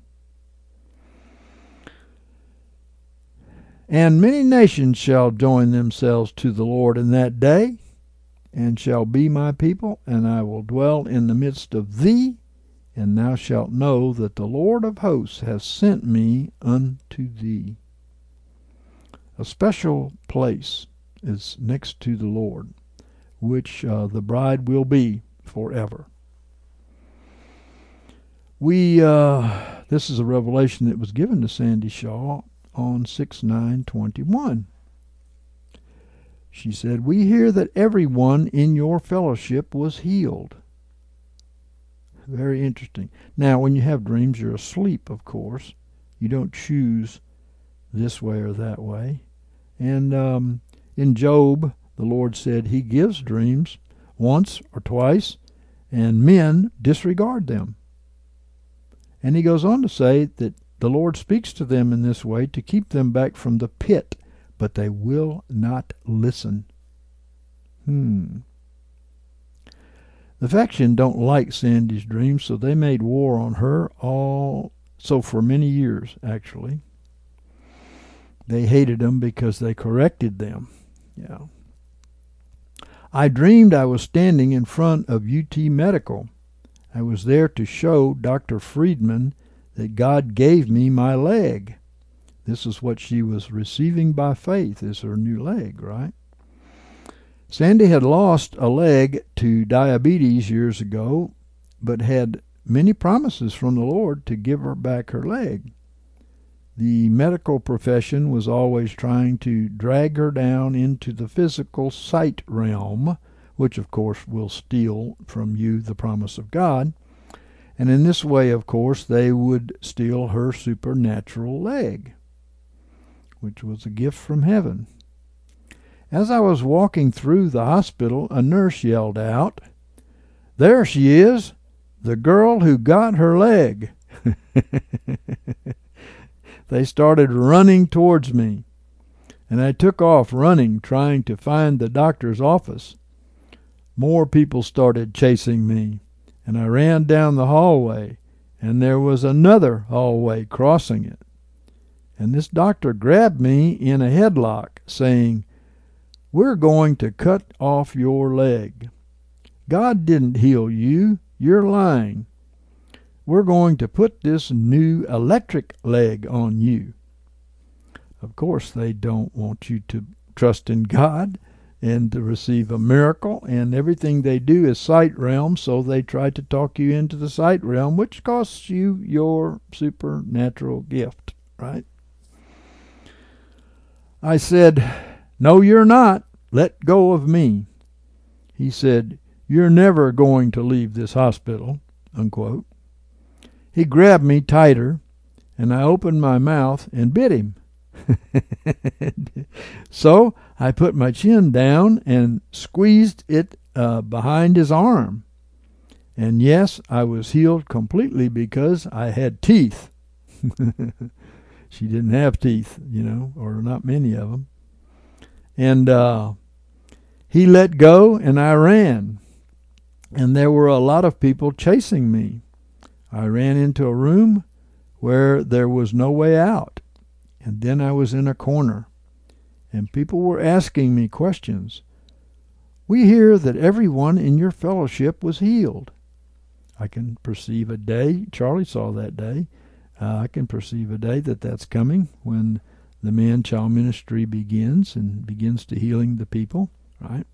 And many nations shall join themselves to the Lord in that day, and shall be my people, and I will dwell in the midst of thee, and thou shalt know that the Lord of hosts has sent me unto thee. A special place is next to the Lord, which the bride will be forever. This is a revelation that was given to Sandy Shaw on 6/9/21. She said, we hear that everyone in your fellowship was healed. Very interesting. Now, when you have dreams, you're asleep, of course. You don't choose this way or that way. And in Job, the Lord said he gives dreams once or twice, and men disregard them. And he goes on to say that the Lord speaks to them in this way to keep them back from the pit, but they will not listen. The faction don't like Sandy's dreams, so they made war on her for many years, actually. They hated them because they corrected them. Yeah. I dreamed I was standing in front of UT Medical. I was there to show Dr. Friedman that God gave me my leg. This is what she was receiving by faith, is her new leg, right? Sandy had lost a leg to diabetes years ago, but had many promises from the Lord to give her back her leg. The medical profession was always trying to drag her down into the physical sight realm, which of course will steal from you the promise of God. And in this way, of course, they would steal her supernatural leg, which was a gift from heaven. As I was walking through the hospital, a nurse yelled out, "There she is, the girl who got her leg." They started running towards me, and I took off running, trying to find the doctor's office. More people started chasing me, and I ran down the hallway, and there was another hallway crossing it. And this doctor grabbed me in a headlock, saying, "We're going to cut off your leg. God didn't heal you. You're lying. We're going to put this new electric leg on you." Of course, they don't want you to trust in God and to receive a miracle, and everything they do is sight realm, so they try to talk you into the sight realm, which costs you your supernatural gift, right? I said, "No, you're not. Let go of me." He said, "You're never going to leave this hospital," unquote. He grabbed me tighter, and I opened my mouth and bit him. So I put my chin down and squeezed it behind his arm. And yes, I was healed completely because I had teeth. She didn't have teeth, or not many of them. And he let go, and I ran. And there were a lot of people chasing me. I ran into a room where there was no way out. And then I was in a corner, and people were asking me questions. "We hear that everyone in your fellowship was healed." I can perceive a day, Charlie saw that day, I can perceive a day that's coming when the man-child ministry begins and begins to healing the people, right?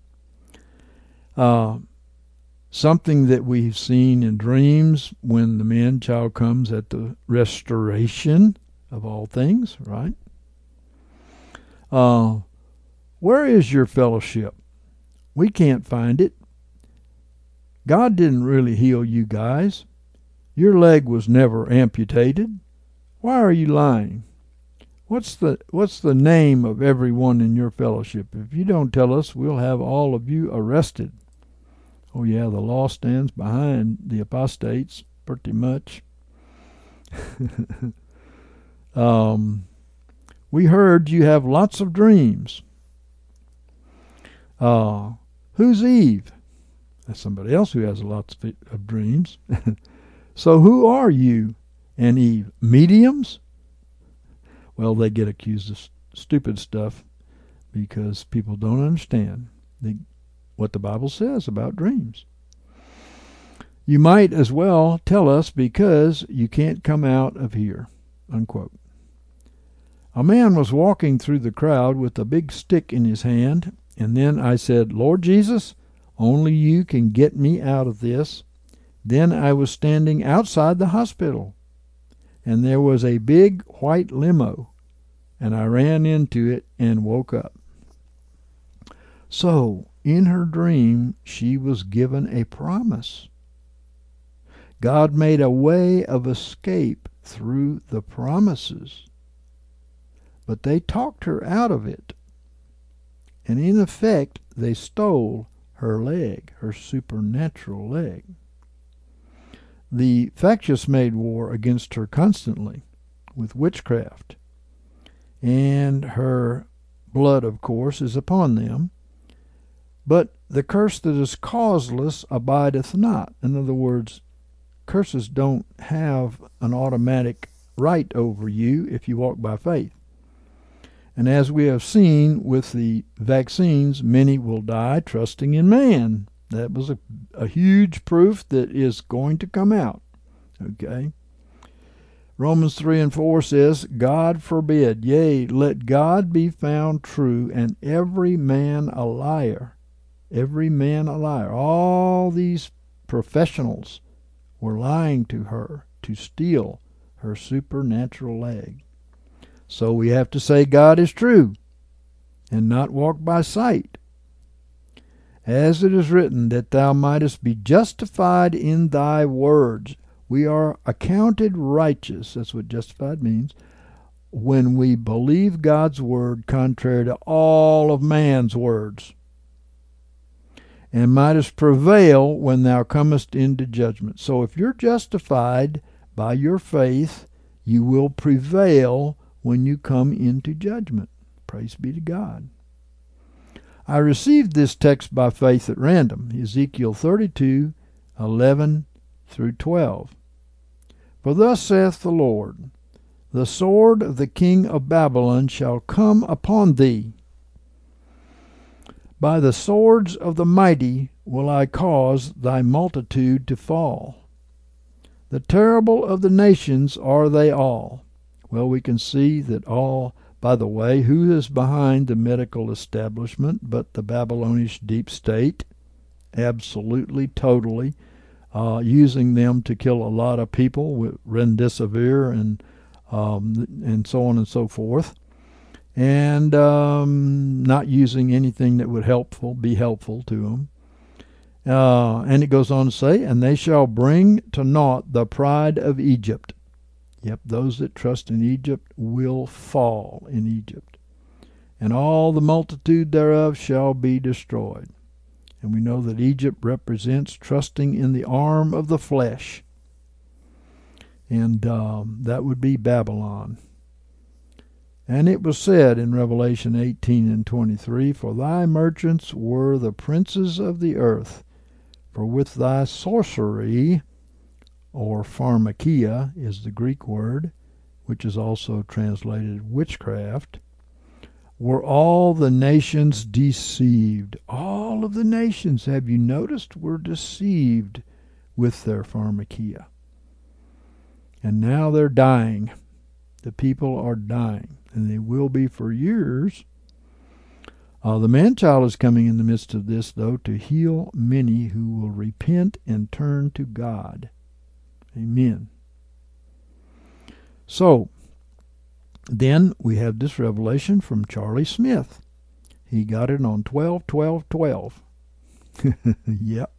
Something that we've seen in dreams when the man-child comes at the restoration of all things, right? Where is your fellowship? We can't find it. God didn't really heal you guys. Your leg was never amputated. Why are you lying? What's the name of everyone in your fellowship? If you don't tell us, we'll have all of you arrested. Oh yeah, the law stands behind the apostates, pretty much. We heard you have lots of dreams. Who's Eve? That's somebody else who has lots of dreams. So who are you and Eve? Mediums? Well, they get accused of stupid stuff because people don't understand what the Bible says about dreams. You might as well tell us because you can't come out of here, unquote. A man was walking through the crowd with a big stick in his hand, and then I said, Lord Jesus, only you can get me out of this. Then I was standing outside the hospital, and there was a big white limo, and I ran into it and woke up. So, in her dream, she was given a promise. God made a way of escape through the promises, but they talked her out of it, and in effect, they stole her leg, her supernatural leg. The factious made war against her constantly with witchcraft, and her blood, of course, is upon them. But the curse that is causeless abideth not. In other words, curses don't have an automatic right over you if you walk by faith. And as we have seen with the vaccines, many will die trusting in man. That was a huge proof that is going to come out. Okay? Romans 3:4 says, God forbid, yea, let God be found true, and every man a liar. Every man a liar. All these professionals were lying to her to steal her supernatural leg. So we have to say God is true and not walk by sight. As it is written, that thou mightest be justified in thy words. We are accounted righteous, that's what justified means, when we believe God's word contrary to all of man's words, and mightest prevail when thou comest into judgment. So if you're justified by your faith, you will prevail when you come into judgment. Praise be to God. I received this text by faith at random, Ezekiel 32:11 through 12. For thus saith the Lord, the sword of the king of Babylon shall come upon thee. By the swords of the mighty will I cause thy multitude to fall. The terrible of the nations are they all. Well, we can see that all, by the way, who is behind the medical establishment but the Babylonish deep state? Absolutely, totally. Using them to kill a lot of people with remdesivir and so on and so forth. And not using anything that would be helpful to them. And it goes on to say, and they shall bring to naught the pride of Egypt. Yep, those that trust in Egypt will fall in Egypt. And all the multitude thereof shall be destroyed. And we know that Egypt represents trusting in the arm of the flesh. And that would be Babylon. And it was said in Revelation 18:23, for thy merchants were the princes of the earth, for with thy sorcery, or pharmakia is the Greek word, which is also translated witchcraft, were all the nations deceived. All of the nations, have you noticed, were deceived with their pharmakia. And now they're dying. The people are dying, and they will be for years. The man-child is coming in the midst of this, though, to heal many who will repent and turn to God. Amen. So, then we have this revelation from Charlie Smith. He got it on 12-12-12. Yep.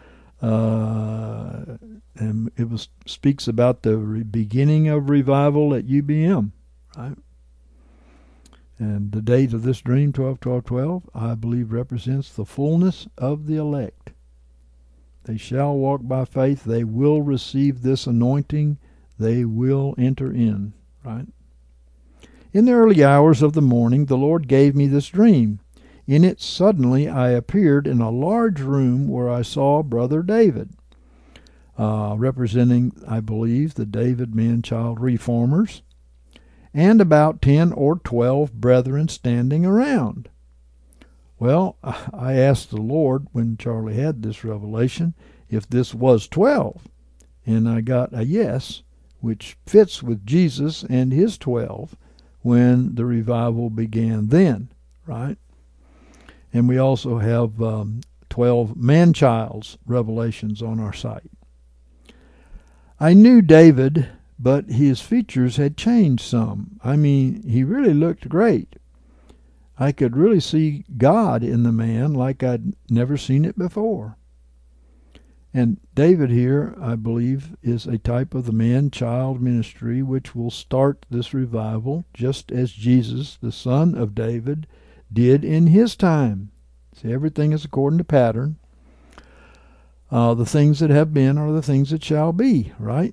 And it speaks about the beginning of revival at UBM, right? And the date of this dream, 12-12-12, I believe represents the fullness of the elect. They shall walk by faith. They will receive this anointing. They will enter in, right? In the early hours of the morning, the Lord gave me this dream. In it suddenly I appeared in a large room where I saw Brother David, representing, I believe, the David Man-Child Reformers, and about 10 or 12 brethren standing around. Well, I asked the Lord when Charlie had this revelation if this was 12, and I got a yes, which fits with Jesus and his 12 when the revival began then, right? And we also have 12 man-child's revelations on our site. I knew David, but his features had changed some. I mean, he really looked great. I could really see God in the man like I'd never seen it before. And David here, I believe, is a type of the man-child ministry which will start this revival, just as Jesus, the son of David, did in his time. See, everything is according to pattern. The things that have been are the things that shall be, right?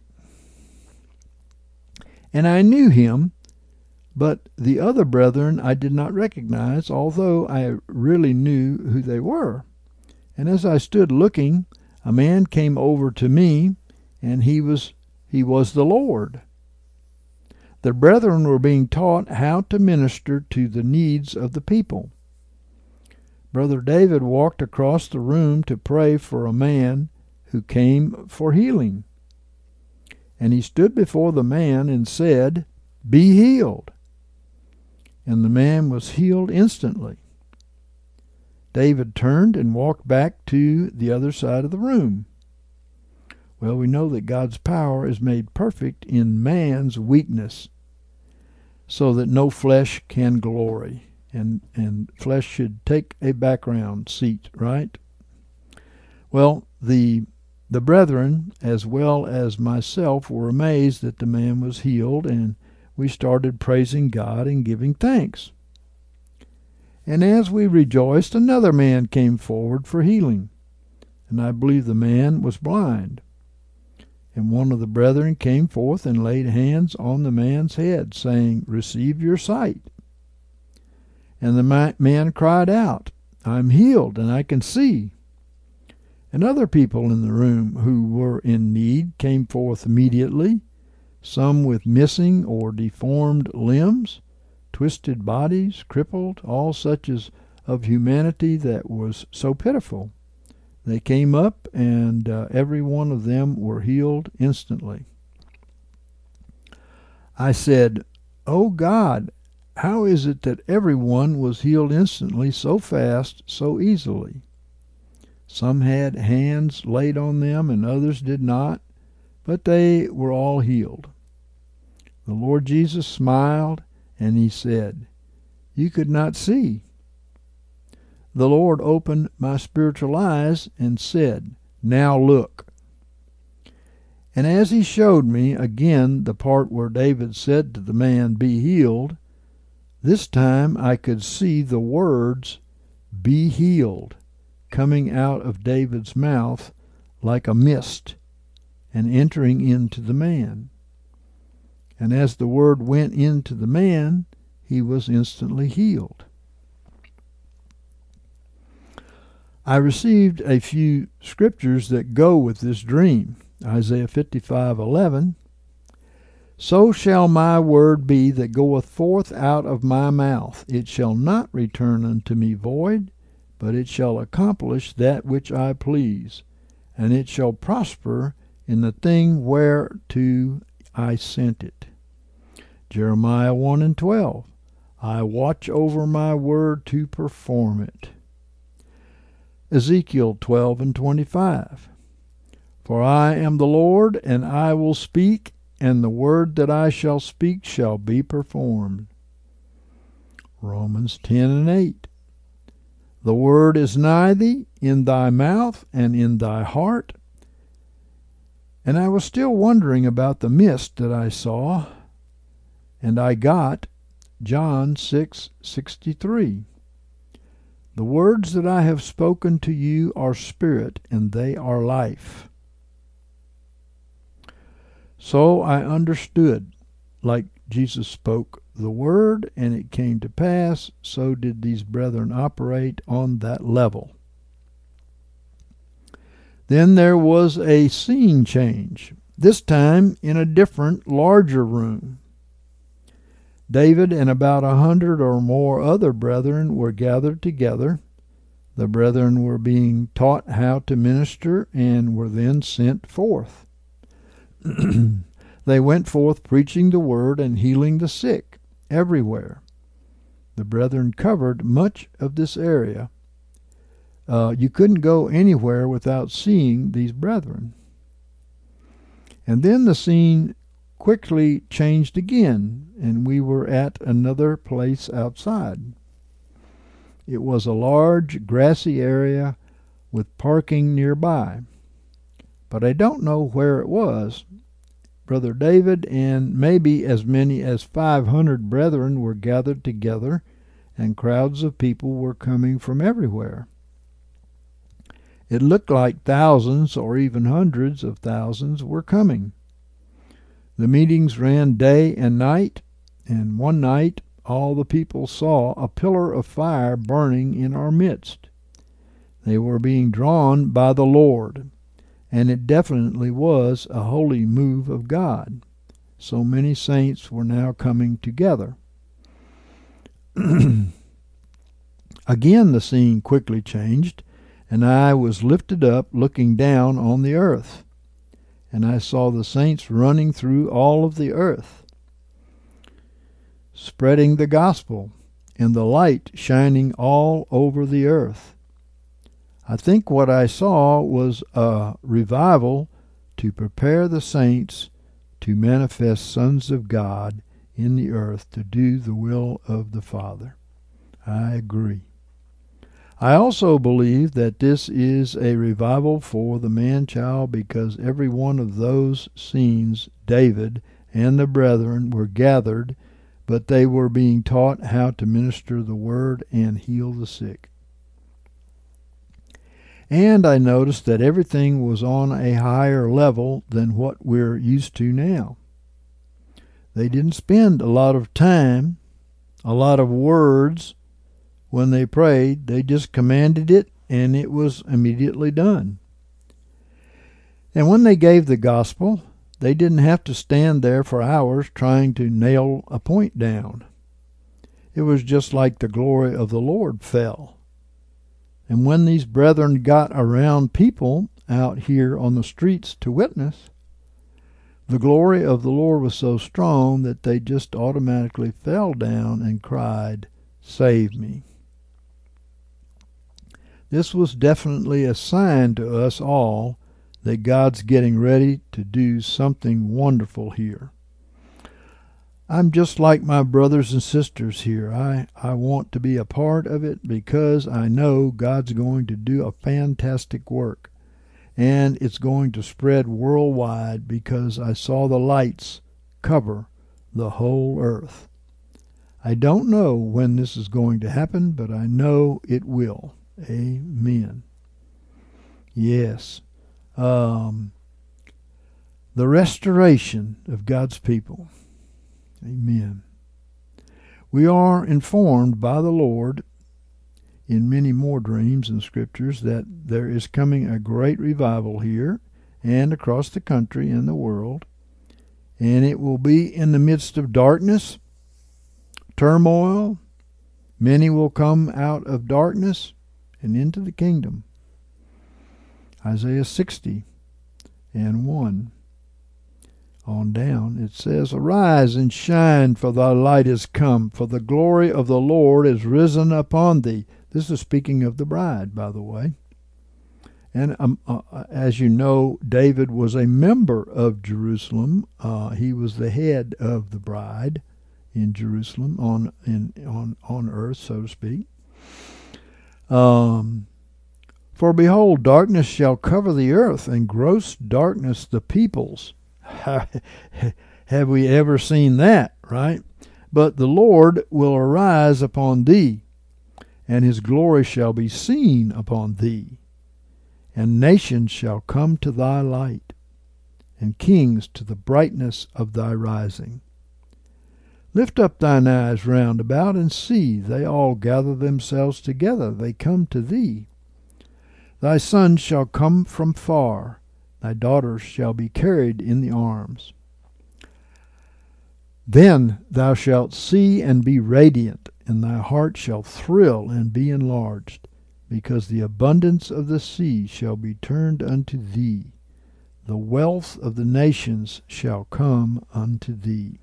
And I knew him, but the other brethren I did not recognize, although I really knew who they were. And as I stood looking, a man came over to me, and he was the Lord. The brethren were being taught how to minister to the needs of the people. Brother David walked across the room to pray for a man who came for healing. And he stood before the man and said, "Be healed." And the man was healed instantly. David turned and walked back to the other side of the room. Well, we know that God's power is made perfect in man's weakness, so that no flesh can glory. And flesh should take a background seat, right? Well, the brethren, as well as myself, were amazed that the man was healed, and we started praising God and giving thanks. And as we rejoiced, another man came forward for healing, and I believe the man was blind. And one of the brethren came forth and laid hands on the man's head, saying, "Receive your sight." And the man cried out, "I'm healed, and I can see." And other people in the room who were in need came forth immediately, some with missing or deformed limbs, twisted bodies, crippled, all such as of humanity that was so pitiful. They came up, and every one of them were healed instantly. I said, "Oh God, how is it that everyone was healed instantly, so fast, so easily? Some had hands laid on them, and others did not, but they were all healed." The Lord Jesus smiled, and he said, "You could not see." The Lord opened my spiritual eyes and said, "Now look." And as he showed me again the part where David said to the man, "Be healed," this time I could see the words, "Be healed," coming out of David's mouth like a mist and entering into the man. And as the word went into the man, he was instantly healed. I received a few scriptures that go with this dream. Isaiah 55:11, "So shall my word be that goeth forth out of my mouth. It shall not return unto me void, but it shall accomplish that which I please, and it shall prosper in the thing whereto I sent it." Jeremiah 1:12, "I watch over my word to perform it." Ezekiel 12:25, "For I am the Lord, and I will speak, and the word that I shall speak shall be performed." Romans 10:8, The word is nigh thee, in thy mouth and in thy heart. And I was still wondering about the mist that I saw, and I got John 6:63. The words that I have spoken to you are spirit, and they are life. So I understood, like Jesus spoke the word, and it came to pass, so did these brethren operate on that level. Then there was a scene change, this time in a different, larger room. David and about 100 or more other brethren were gathered together. The brethren were being taught how to minister and were then sent forth. They went forth preaching the word and healing the sick everywhere. The brethren covered much of this area. You couldn't go anywhere without seeing these brethren. And then the scene quickly changed again, and we were at another place outside. It was a large grassy area with parking nearby, but I don't know where it was. Brother David and maybe as many as 500 brethren were gathered together, and crowds of people were coming from everywhere. It looked like thousands or even hundreds of thousands were coming. The meetings ran day and night, and one night all the people saw a pillar of fire burning in our midst. They were being drawn by the Lord, and it definitely was a holy move of God. So many saints were now coming together. Again the scene quickly changed, and I was lifted up looking down on the earth, and I saw the saints running through all of the earth, spreading the gospel, and the light shining all over the earth. I think what I saw was a revival to prepare the saints to manifest sons of God in the earth to do the will of the Father. I agree. I also believe that this is a revival for the man-child, because every one of those scenes, David and the brethren were gathered, but they were being taught how to minister the word and heal the sick. And I noticed that everything was on a higher level than what we're used to now. They didn't spend a lot of time, a lot of words when they prayed. They just commanded it, and it was immediately done. And when they gave the gospel, they didn't have to stand there for hours trying to nail a point down. It was just like the glory of the Lord fell. And when these brethren got around people out here on the streets to witness, the glory of the Lord was so strong that they just automatically fell down and cried, "Save me." This was definitely a sign to us all that God's getting ready to do something wonderful here. I'm just like my brothers and sisters here. I want to be a part of it because I know God's going to do a fantastic work, and it's going to spread worldwide because I saw the lights cover the whole earth. I don't know when this is going to happen, but I know it will. Amen. Yes. The restoration of God's people. Amen. We are informed by the Lord in many more dreams and scriptures that there is coming a great revival here and across the country and the world, and it will be in the midst of darkness, turmoil. Many will come out of darkness and into the kingdom. Isaiah 60:1 on down, it says, "Arise and shine, for thy light is come, for the glory of the Lord is risen upon thee." This is speaking of the bride, by the way. And as you know, David was a member of Jerusalem. He was the head of the bride in Jerusalem, on earth, so to speak. For behold, darkness shall cover the earth, and gross darkness the peoples. Have we ever seen that, right? But the Lord will arise upon thee, and his glory shall be seen upon thee. And nations shall come to thy light, and kings to the brightness of thy rising. Lift up thine eyes round about, and see, they all gather themselves together, they come to thee. Thy sons shall come from far, thy daughters shall be carried in the arms. Then thou shalt see and be radiant, and thy heart shall thrill and be enlarged, because the abundance of the sea shall be turned unto thee. The wealth of the nations shall come unto thee.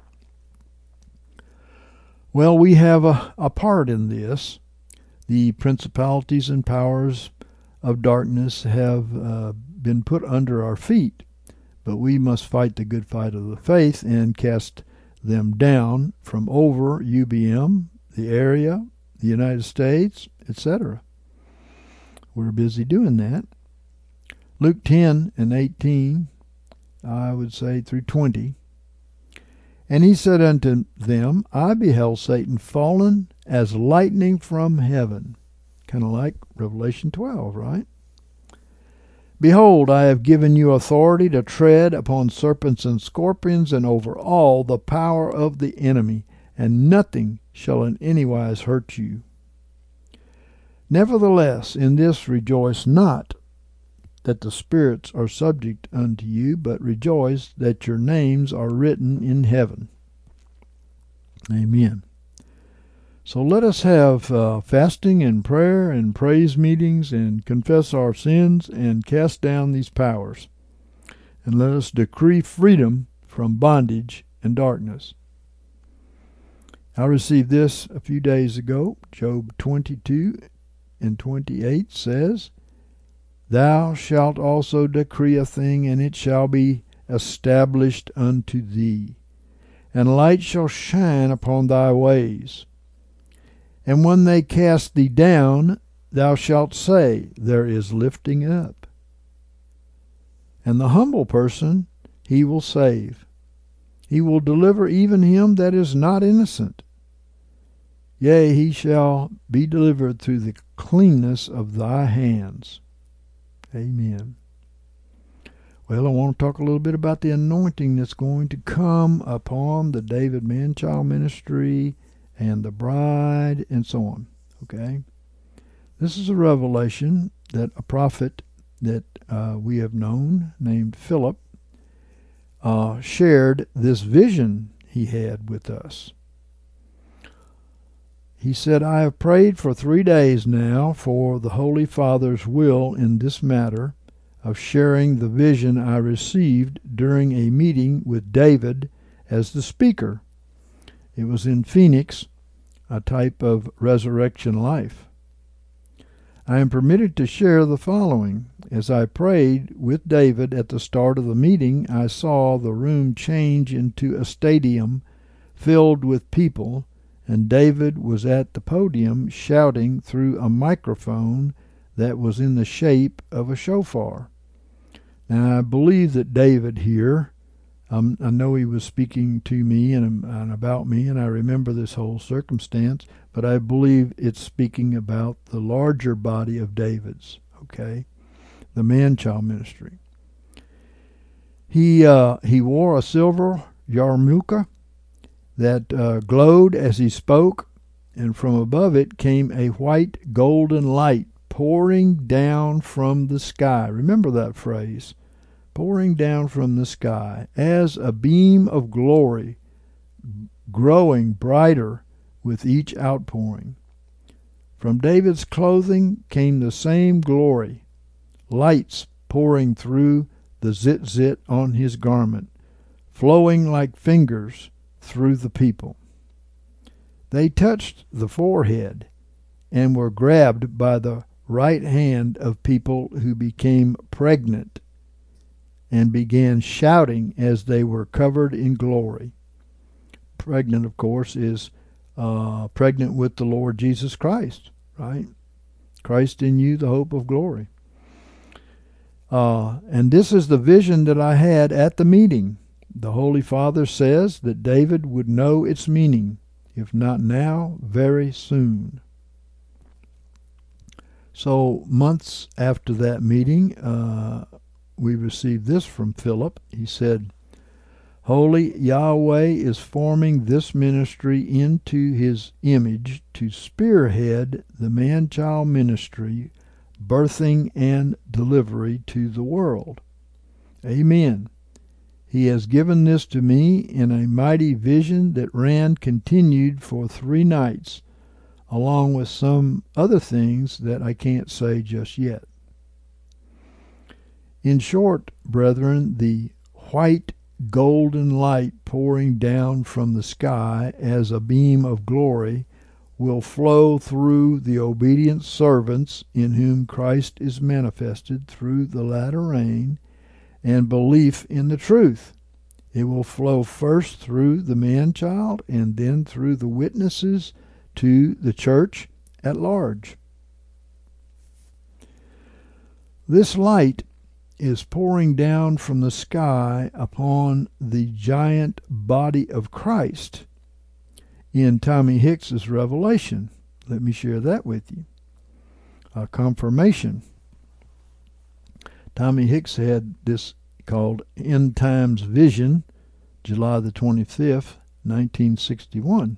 Well, we have a part in this. The principalities and powers of darkness have been put under our feet, but we must fight the good fight of the faith and cast them down from over UBM, the area, the United States, etc. We're busy doing that. Luke 10 and 18, I would say through 20. And he said unto them, I beheld Satan fallen as lightning from heaven. Kind of like Revelation 12, right? Behold, I have given you authority to tread upon serpents and scorpions, and over all the power of the enemy, and nothing shall in any wise hurt you. Nevertheless, in this rejoice not, that the spirits are subject unto you, but rejoice that your names are written in heaven. Amen. So let us have fasting and prayer and praise meetings and confess our sins and cast down these powers. And let us decree freedom from bondage and darkness. I received this a few days ago. Job 22 and 28 says, Thou shalt also decree a thing, and it shall be established unto thee. And light shall shine upon thy ways. And when they cast thee down, thou shalt say, There is lifting up. And the humble person he will save. He will deliver even him that is not innocent. Yea, he shall be delivered through the cleanness of thy hands. Amen. Well, I want to talk a little bit about the anointing that's going to come upon the David Man-Child Ministry and the bride and so on. Okay? This is a revelation that a prophet that we have known named Philip shared this vision he had with us. He said, I have prayed for 3 days now for the Holy Father's will in this matter of sharing the vision I received during a meeting with David as the speaker. It was in Phoenix, a type of resurrection life. I am permitted to share the following. As I prayed with David at the start of the meeting, I saw the room change into a stadium filled with people, and David was at the podium shouting through a microphone that was in the shape of a shofar. Now, I believe that David here, I know he was speaking to me and about me, and I remember this whole circumstance, but I believe it's speaking about the larger body of David's, okay, the Man-Child Ministry. He wore a silver yarmulke that glowed as he spoke, and from above it came a white golden light pouring down from the sky. Remember that phrase, pouring down from the sky, as a beam of glory, growing brighter with each outpouring. From David's clothing came the same glory, lights pouring through the zitzit on his garment, flowing like fingers through the people. They touched the forehead and were grabbed by the right hand of people who became pregnant and began shouting as they were covered in glory. Pregnant, of course, is pregnant with the Lord Jesus Christ, right? Christ in you, the hope of glory. And this is the vision that I had at the meeting. The Holy Father says that David would know its meaning, if not now, very soon. So months after that meeting, we received this from Philip. He said, Holy Yahweh is forming this ministry into his image to spearhead the man-child ministry, birthing and delivery to the world. Amen. He has given this to me in a mighty vision that ran continued for 3 nights, along with some other things that I can't say just yet. In short, brethren, the white golden light pouring down from the sky as a beam of glory will flow through the obedient servants in whom Christ is manifested through the latter rain and belief in the truth. It will flow first through the man-child and then through the witnesses to the church at large. This light is pouring down from the sky upon the giant body of Christ in Tommy Hicks's Revelation. Let me share that with you. A confirmation. Tommy Hicks had this called End Times Vision, July the 25th, 1961.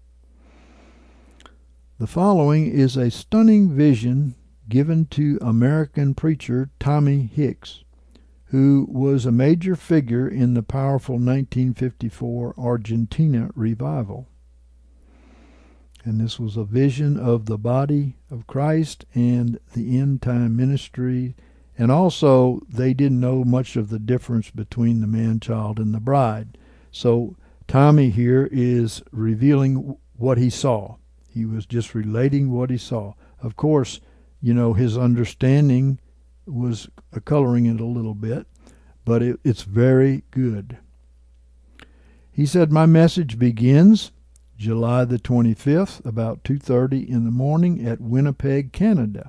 The following is a stunning vision given to American preacher Tommy Hicks, who was a major figure in the powerful 1954 Argentina revival. And this was a vision of the body of Christ and the end-time ministry. And also, they didn't know much of the difference between the man-child and the bride. So Tommy here is revealing what he saw. He was just relating what he saw. Of course, his understanding was coloring it a little bit, but it's very good. He said, my message begins July the 25th, about 2:30 in the morning at Winnipeg, Canada.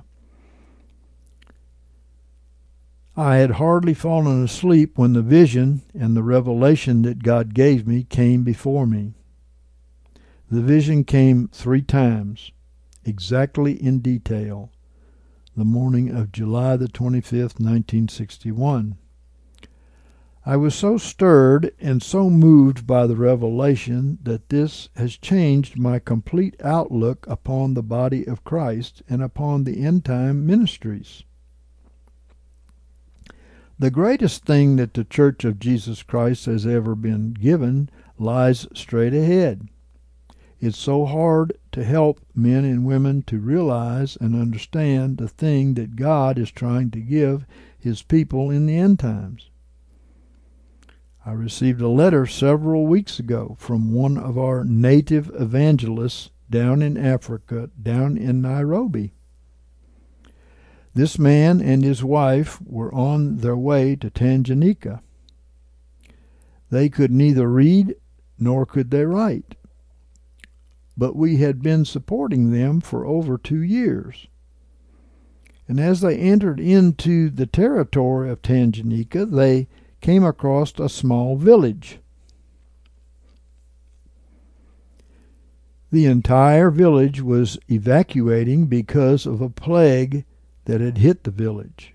I had hardly fallen asleep when the vision and the revelation that God gave me came before me. The vision came 3 times, exactly in detail, the morning of July the 25th, 1961. I was so stirred and so moved by the revelation that this has changed my complete outlook upon the body of Christ and upon the end-time ministries. The greatest thing that the Church of Jesus Christ has ever been given lies straight ahead. It's so hard to help men and women to realize and understand the thing that God is trying to give his people in the end times. I received a letter several weeks ago from one of our native evangelists down in Africa, down in Nairobi. This man and his wife were on their way to Tanganyika. They could neither read nor could they write, but we had been supporting them for over 2 years. And as they entered into the territory of Tanganyika, they came across a small village. The entire village was evacuating because of a plague that had hit the village.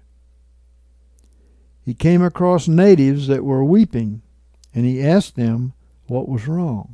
He came across natives that were weeping, and he asked them what was wrong.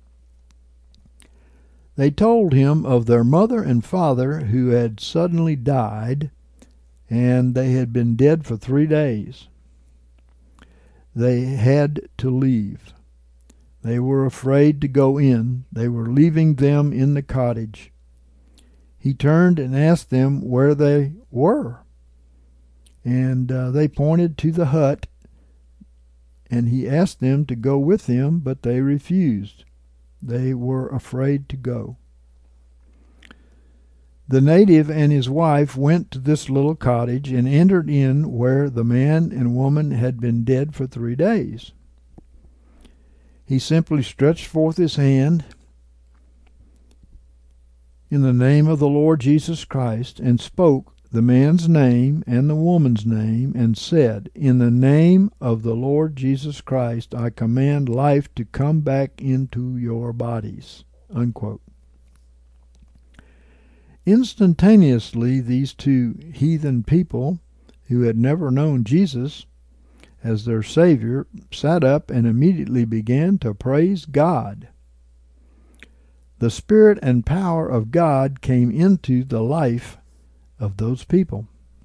They told him of their mother and father who had suddenly died, and they had been dead for 3 days. They had to leave. They were afraid to go in. They were leaving them in the cottage. He turned and asked them where they were. And they pointed to the hut, and he asked them to go with him, but they refused. They were afraid to go. The native and his wife went to this little cottage and entered in where the man and woman had been dead for 3 days. He simply stretched forth his hand. in the name of the Lord Jesus Christ, and spoke the man's name and the woman's name, and said, in the name of the Lord Jesus Christ, I command life to come back into your bodies." Unquote. Instantaneously, these two heathen people who had never known Jesus as their Savior sat up and immediately began to praise God. The Spirit and power of God came into the life of those people.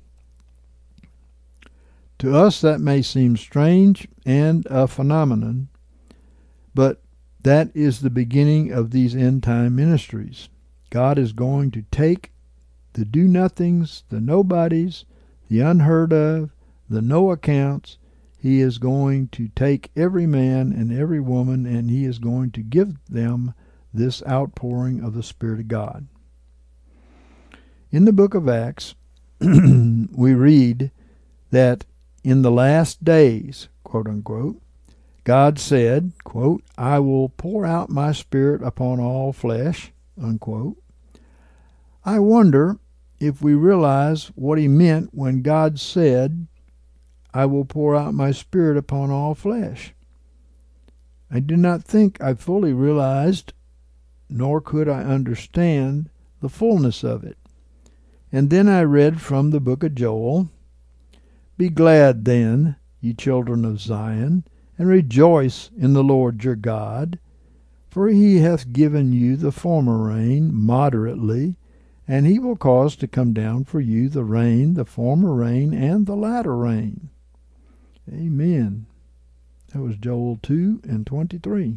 To us that may seem strange and a phenomenon, but that is the beginning of these end-time ministries. God is going to take the do-nothings, the nobodies, the unheard of, the no accounts. He is going to take every man and every woman, and he is going to give them this outpouring of the Spirit of God. In the book of Acts, we read that in the last days, quote unquote, God said, quote, "I will pour out my Spirit upon all flesh," unquote. I wonder if we realize what he meant when God said, "I will pour out my Spirit upon all flesh." I do not think I fully realized, nor could I understand the fullness of it. And then I read from the book of Joel, "Be glad then, ye children of Zion, and rejoice in the Lord your God, for he hath given you the former rain moderately, and he will cause to come down for you the rain, the former rain, and the latter rain." Amen. That was Joel 2:23.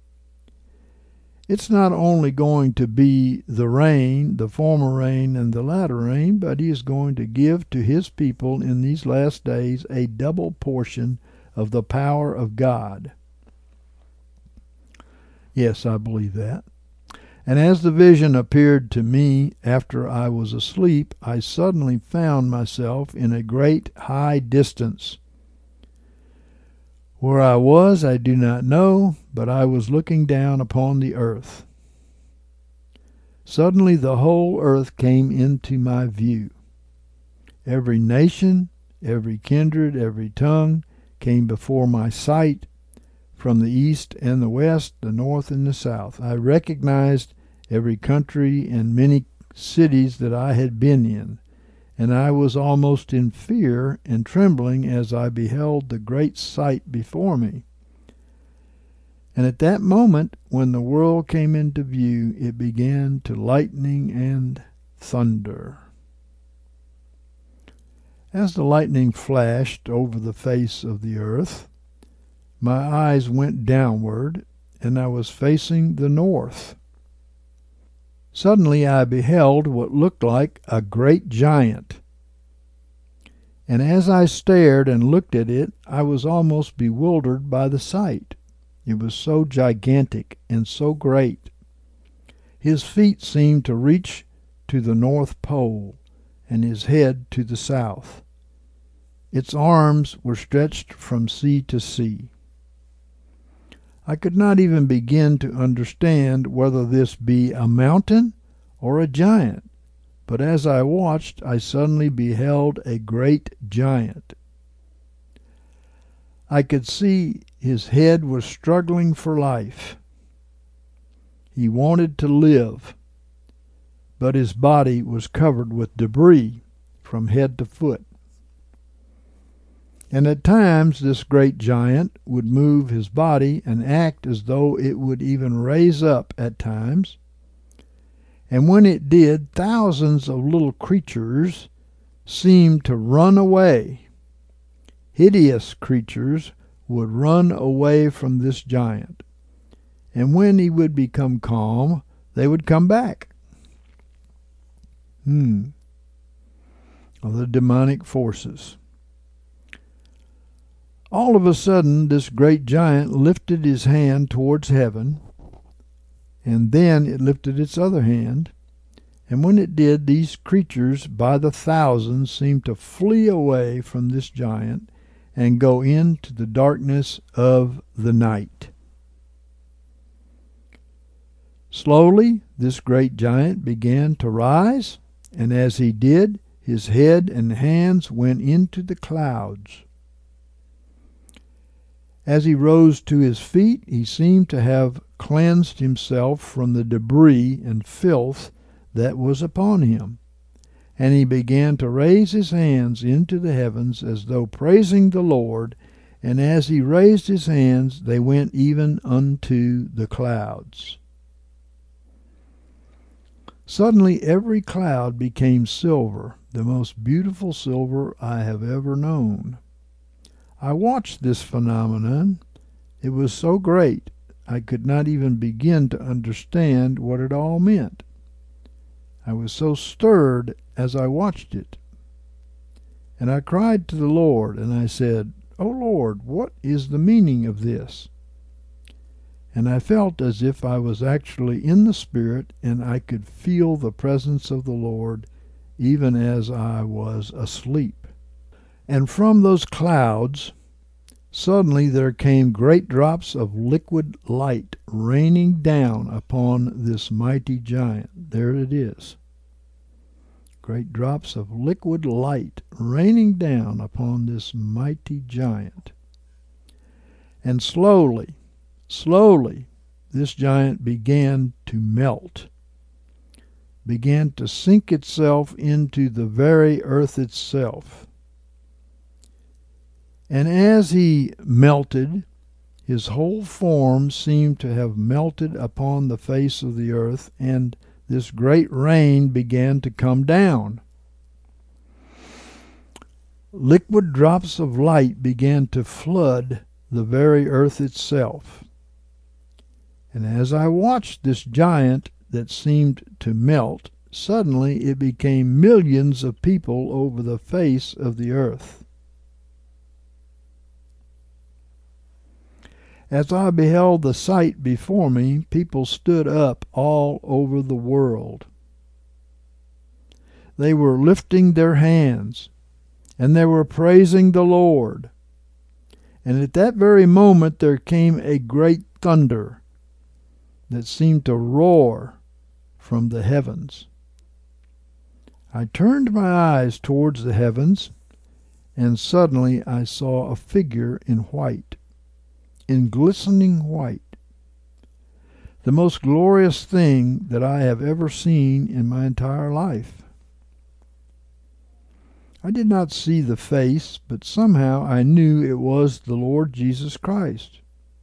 It's not only going to be the rain, the former rain, and the latter rain, but he is going to give to his people in these last days a double portion of the power of God. Yes, I believe that. And as the vision appeared to me after I was asleep, I suddenly found myself in a great high distance. Where I was, I do not know, but I was looking down upon the earth. Suddenly the whole earth came into my view. Every nation, every kindred, every tongue came before my sight, from the east and the west, the north and the south. I recognized every country and many cities that I had been in, and I was almost in fear and trembling as I beheld the great sight before me. And at that moment, when the world came into view, it began to lightning and thunder. As the lightning flashed over the face of the earth, my eyes went downward, and I was facing the north. Suddenly I beheld what looked like a great giant. And as I stared and looked at it, I was almost bewildered by the sight. It was so gigantic and so great. His feet seemed to reach to the North Pole, and his head to the south. Its arms were stretched from sea to sea. I could not even begin to understand whether this be a mountain or a giant, but as I watched, I suddenly beheld a great giant. I could see his head was struggling for life. He wanted to live, but his body was covered with debris from head to foot. And at times this great giant would move his body and act as though it would even raise up at times. And when it did, thousands of little creatures seemed to run away. Hideous creatures would run away from this giant. And when he would become calm, they would come back. Of the demonic forces. All of a sudden, this great giant lifted his hand towards heaven, and then it lifted its other hand, and when it did, these creatures by the thousands seemed to flee away from this giant and go into the darkness of the night. Slowly, this great giant began to rise, and as he did, his head and hands went into the clouds. As he rose to his feet, he seemed to have cleansed himself from the debris and filth that was upon him. And he began to raise his hands into the heavens as though praising the Lord, and as he raised his hands, they went even unto the clouds. Suddenly every cloud became silver, the most beautiful silver I have ever known. I watched this phenomenon. It was so great, I could not even begin to understand what it all meant. I was so stirred as I watched it. And I cried to the Lord, and I said, "O Lord, what is the meaning of this?" And I felt as if I was actually in the Spirit, and I could feel the presence of the Lord even as I was asleep. And from those clouds, suddenly there came great drops of liquid light raining down upon this mighty giant. There it is. Great drops of liquid light raining down upon this mighty giant. And slowly, this giant began to melt, began to sink itself into the very earth itself. And as he melted, his whole form seemed to have melted upon the face of the earth, and this great rain began to come down. Liquid drops of light began to flood the very earth itself. And as I watched this giant that seemed to melt, suddenly it became millions of people over the face of the earth. As I beheld the sight before me, people stood up all over the world. They were lifting their hands, and they were praising the Lord. And at that very moment there came a great thunder that seemed to roar from the heavens. I turned my eyes towards the heavens, and suddenly I saw a figure in white, in glistening white, the most glorious thing that I have ever seen in my entire life. I did not see the face, but somehow I knew it was the Lord Jesus Christ.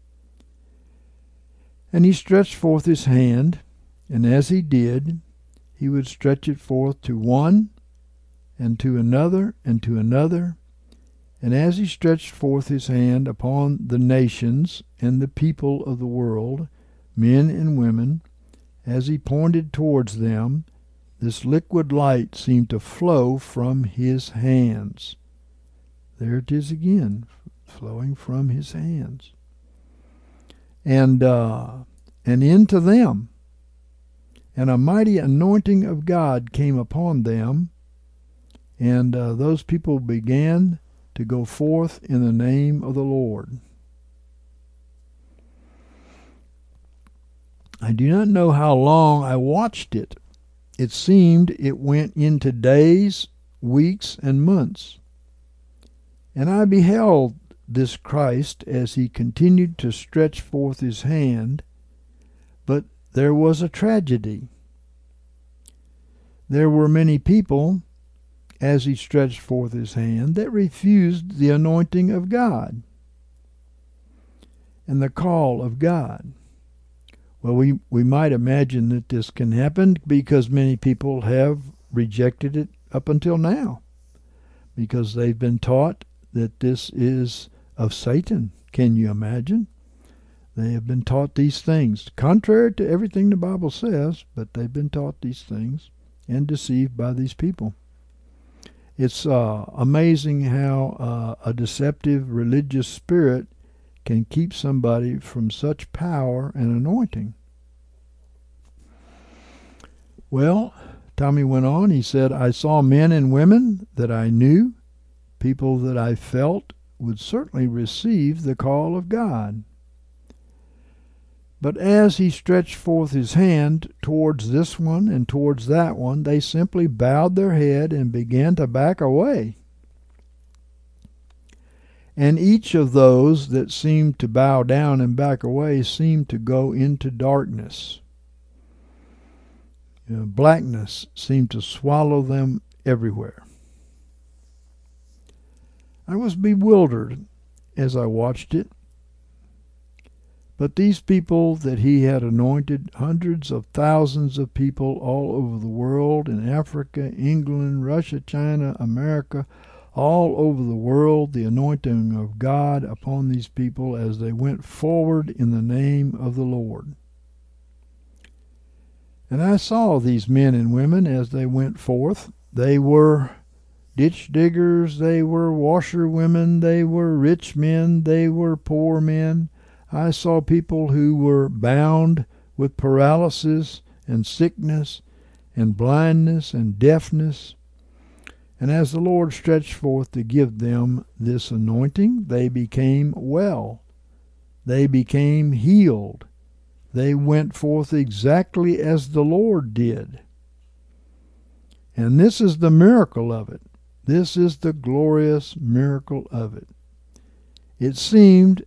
And he stretched forth his hand, and as he did, he would stretch it forth to one, and to another, and to another. And as he stretched forth his hand upon the nations and the people of the world, men and women, as he pointed towards them, this liquid light seemed to flow from his hands. There it is again, flowing from his hands. And into them. And a mighty anointing of God came upon them, and those people began to go forth in the name of the Lord. I do not know how long I watched it. It seemed it went into days, weeks, and months. And I beheld this Christ as he continued to stretch forth his hand, but there was a tragedy. There were many people, as he stretched forth his hand, that refused the anointing of God and the call of God. Well, we might imagine that this can happen because many people have rejected it up until now, because they've been taught that this is of Satan. Can you imagine? They have been taught these things, contrary to everything the Bible says, but they've been taught these things and deceived by these people. It's amazing how a deceptive religious spirit can keep somebody from such power and anointing. Well, Tommy went on. He said, I saw men and women that I knew, people that I felt would certainly receive the call of God. But as he stretched forth his hand towards this one and towards that one, they simply bowed their head and began to back away. And each of those that seemed to bow down and back away seemed to go into darkness. Blackness seemed to swallow them everywhere. I was bewildered as I watched it. But these people that he had anointed, hundreds of thousands of people all over the world, in Africa, England, Russia, China, America, all over the world, the anointing of God upon these people as they went forward in the name of the Lord. And I saw these men and women as they went forth. They were ditch diggers, they were washerwomen, they were rich men, they were poor men. I saw people who were bound with paralysis and sickness and blindness and deafness. And as the Lord stretched forth to give them this anointing, they became well. They became healed. They went forth exactly as the Lord did. And this is the miracle of it. This is the glorious miracle of it. It seemed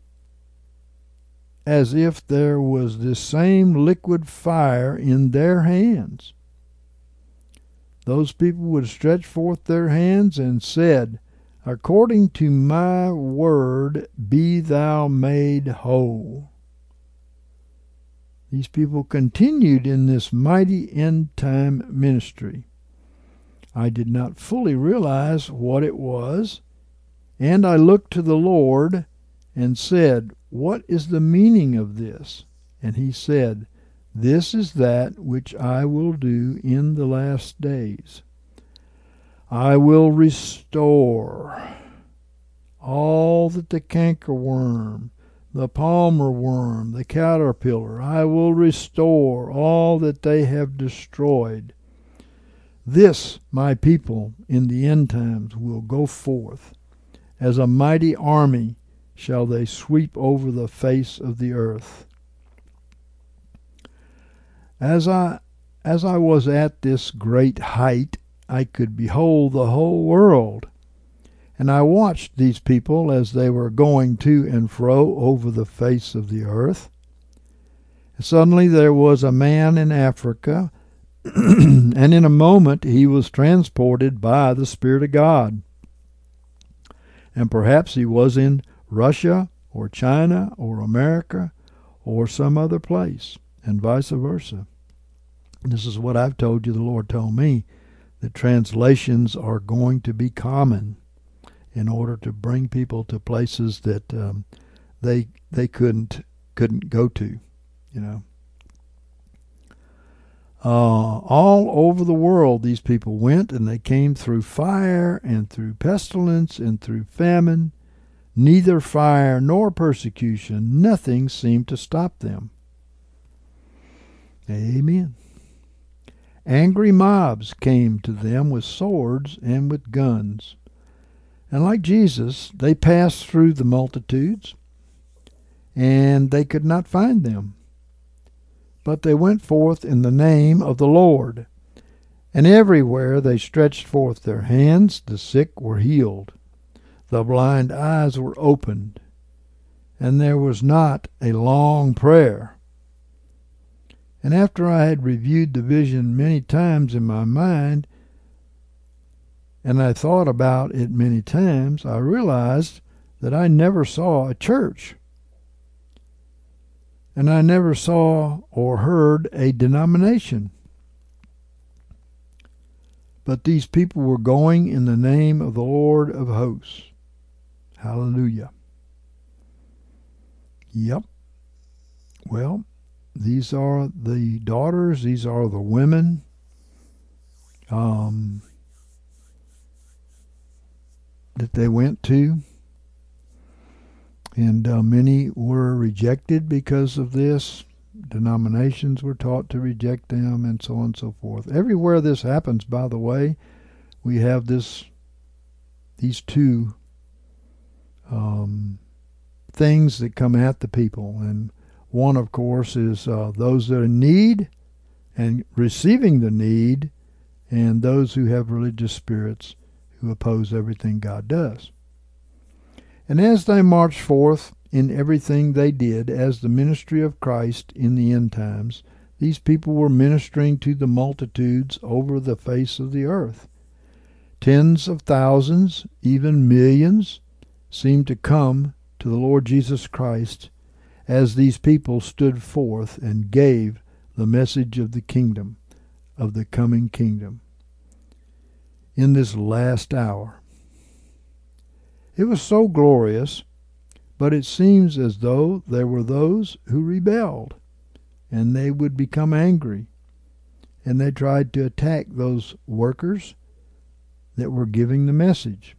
as if there was this same liquid fire in their hands. Those people would stretch forth their hands and said, "According to my word, be thou made whole." These people continued in this mighty end-time ministry. I did not fully realize what it was, and I looked to the Lord and said, "What is the meaning of this?" And he said, "This is that which I will do in the last days. I will restore all that the cankerworm, the palmer worm, the caterpillar, I will restore all that they have destroyed. This, my people, in the end times will go forth. As a mighty army shall they sweep over the face of the earth." As I was at this great height, I could behold the whole world. And I watched these people as they were going to and fro over the face of the earth. Suddenly there was a man in Africa, and in a moment he was transported by the Spirit of God. And perhaps he was in Russia or China or America or some other place, and vice versa. This is what I've told you, the Lord told me, that translations are going to be common in order to bring people to places that they couldn't go to, all over the world these people went, and they came through fire and through pestilence and through famine. Neither fire nor persecution, nothing seemed to stop them. Amen. Angry mobs came to them with swords and with guns. And like Jesus, they passed through the multitudes, and they could not find them. But they went forth in the name of the Lord, and everywhere they stretched forth their hands, the sick were healed, the blind eyes were opened, and there was not a long prayer. And after I had reviewed the vision many times in my mind, and I thought about it many times, I realized that I never saw a church. And I never saw or heard a denomination. But these people were going in the name of the Lord of hosts. Hallelujah. Yep. Well, these are the daughters, these are the women. That they went to. And many were rejected because of this. Denominations were taught to reject them, and so on and so forth. Everywhere this happens, by the way, we have these two things that come at the people. And One, of course, is those that are in need and receiving the need, and those who have religious spirits who oppose everything God does. And as they marched forth in everything they did as the ministry of Christ in the end times, these people were ministering to the multitudes over the face of the earth. Tens of thousands, even millions, seemed to come to the Lord Jesus Christ as these people stood forth and gave the message of the kingdom, of the coming kingdom, in this last hour. It was so glorious, but it seems as though there were those who rebelled, and they would become angry, and they tried to attack those workers that were giving the message.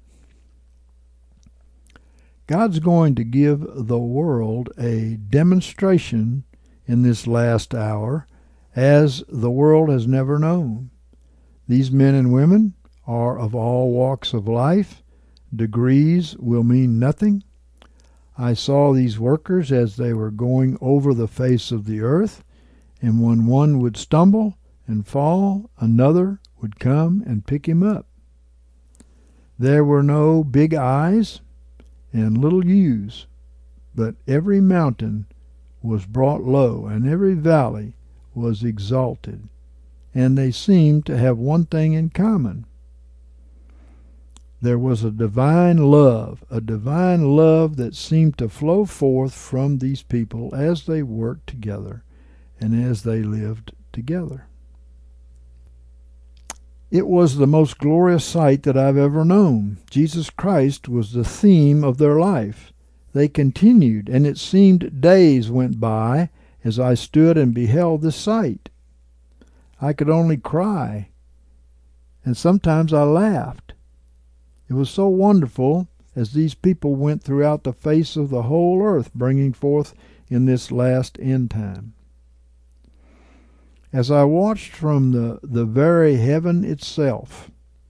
God's going to give the world a demonstration in this last hour as the world has never known. These men and women are of all walks of life. Degrees will mean nothing. I saw these workers as they were going over the face of the earth, and when one would stumble and fall, another would come and pick him up. There were no big I's and little U's, but every mountain was brought low, and every valley was exalted, and they seemed to have one thing in common. There was a divine love that seemed to flow forth from these people as they worked together and as they lived together. It was the most glorious sight that I've ever known. Jesus Christ was the theme of their life. They continued, and it seemed days went by as I stood and beheld this sight. I could only cry, and sometimes I laughed. It was so wonderful as these people went throughout the face of the whole earth, bringing forth in this last end time. As I watched from the very heaven itself,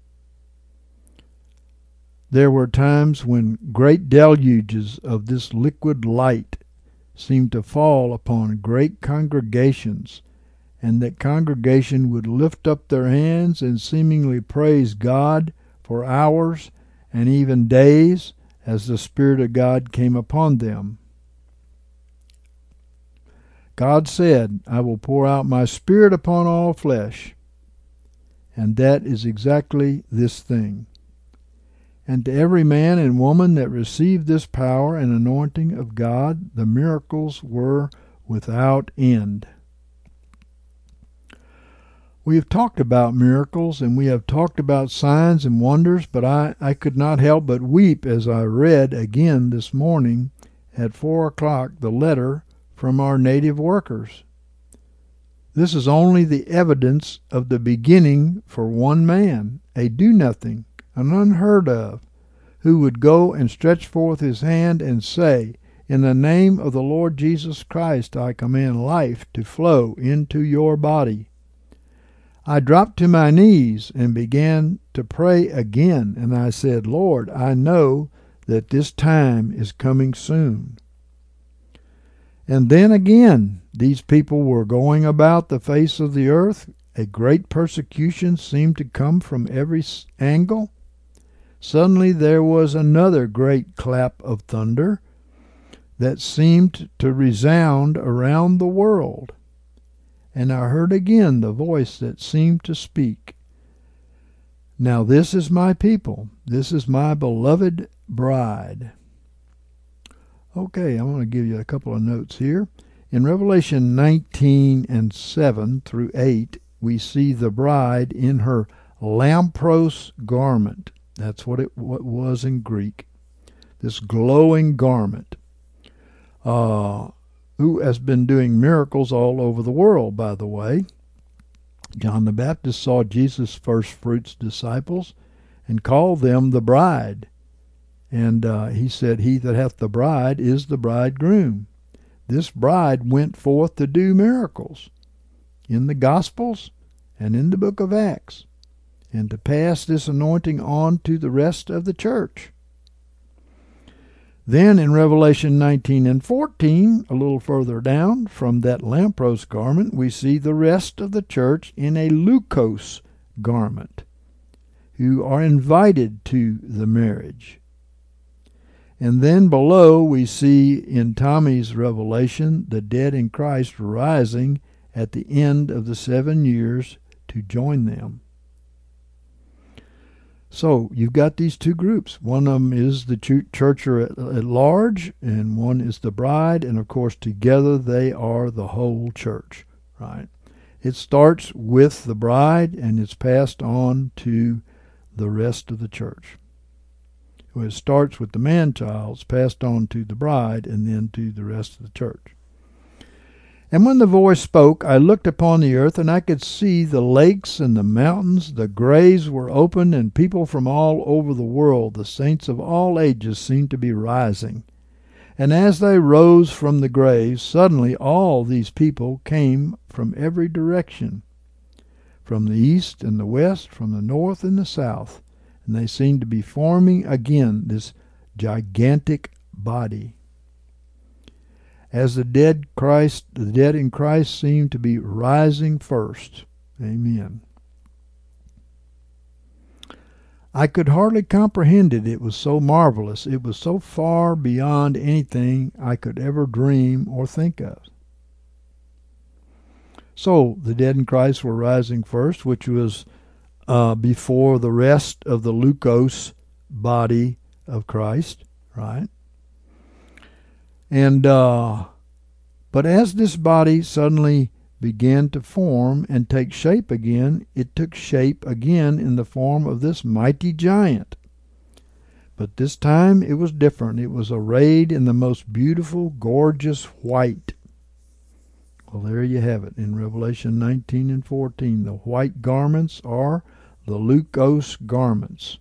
there were times when great deluges of this liquid light seemed to fall upon great congregations, and that congregation would lift up their hands and seemingly praise God for hours and even days as the Spirit of God came upon them. God said, "I will pour out my Spirit upon all flesh." And that is exactly this thing. And to every man and woman that received this power and anointing of God, the miracles were without end. We have talked about miracles, and we have talked about signs and wonders, but I could not help but weep as I read again this morning at 4 o'clock the letter from our native workers. This is only the evidence of the beginning for one man, a do-nothing, an unheard of, who would go and stretch forth his hand and say, "In the name of the Lord Jesus Christ, I command life to flow into your body." I dropped to my knees and began to pray again, and I said, "Lord, I know that this time is coming soon." And then again, these people were going about the face of the earth. A great persecution seemed to come from every angle. Suddenly there was another great clap of thunder that seemed to resound around the world. And I heard again the voice that seemed to speak, "Now this is my people, this is my beloved bride." Okay, I'm going to give you a couple of notes here. In Revelation 19 and 7 through 8, we see the bride in her lampros garment. That's what it was in Greek. This glowing garment. Who has been doing miracles all over the world, by the way. John the Baptist saw Jesus' first fruits disciples and called them the bride. And he said, "He that hath the bride is the bridegroom." This bride went forth to do miracles in the Gospels and in the book of Acts, and to pass this anointing on to the rest of the church. Then in Revelation 19 and 14, a little further down from that leprous garment, we see the rest of the church in a leukos garment, who are invited to the marriage. And then below we see in Tommy's revelation the dead in Christ rising at the end of the 7 years to join them. So you've got these two groups. One of them is the church at large, and one is the bride, and of course together they are the whole church, right? It starts with the bride and it's passed on to the rest of the church. It starts with the man-child, it's passed on to the bride, and then to the rest of the church. And when the voice spoke, I looked upon the earth, and I could see the lakes and the mountains. The graves were opened, and people from all over the world, the saints of all ages, seemed to be rising. And as they rose from the graves, suddenly all these people came from every direction, from the east and the west, from the north and the south. And they seem to be forming again this gigantic body. As the dead in Christ seem to be rising first. Amen. I could hardly comprehend it. It was so marvelous. It was so far beyond anything I could ever dream or think of. So the dead in Christ were rising first, which was before the rest of the leukos body of Christ, right? And but as this body suddenly began to form and take shape again, it took shape again in the form of this mighty giant. But this time it was different. It was arrayed in the most beautiful, gorgeous white. Well, there you have it in Revelation 19 and 14. The white garments are the leukos garments.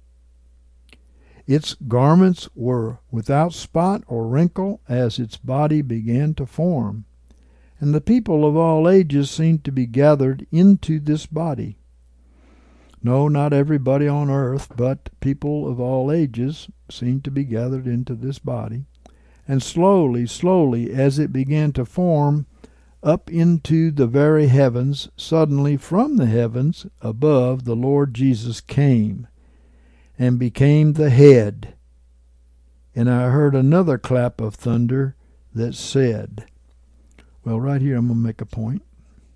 Its garments were without spot or wrinkle as its body began to form. And the people of all ages seemed to be gathered into this body. No, not everybody on earth, but people of all ages seemed to be gathered into this body. And slowly, slowly, as it began to form, up into the very heavens, suddenly from the heavens above the Lord Jesus came and became the head. And I heard another clap of thunder that said, well, right here I'm going to make a point.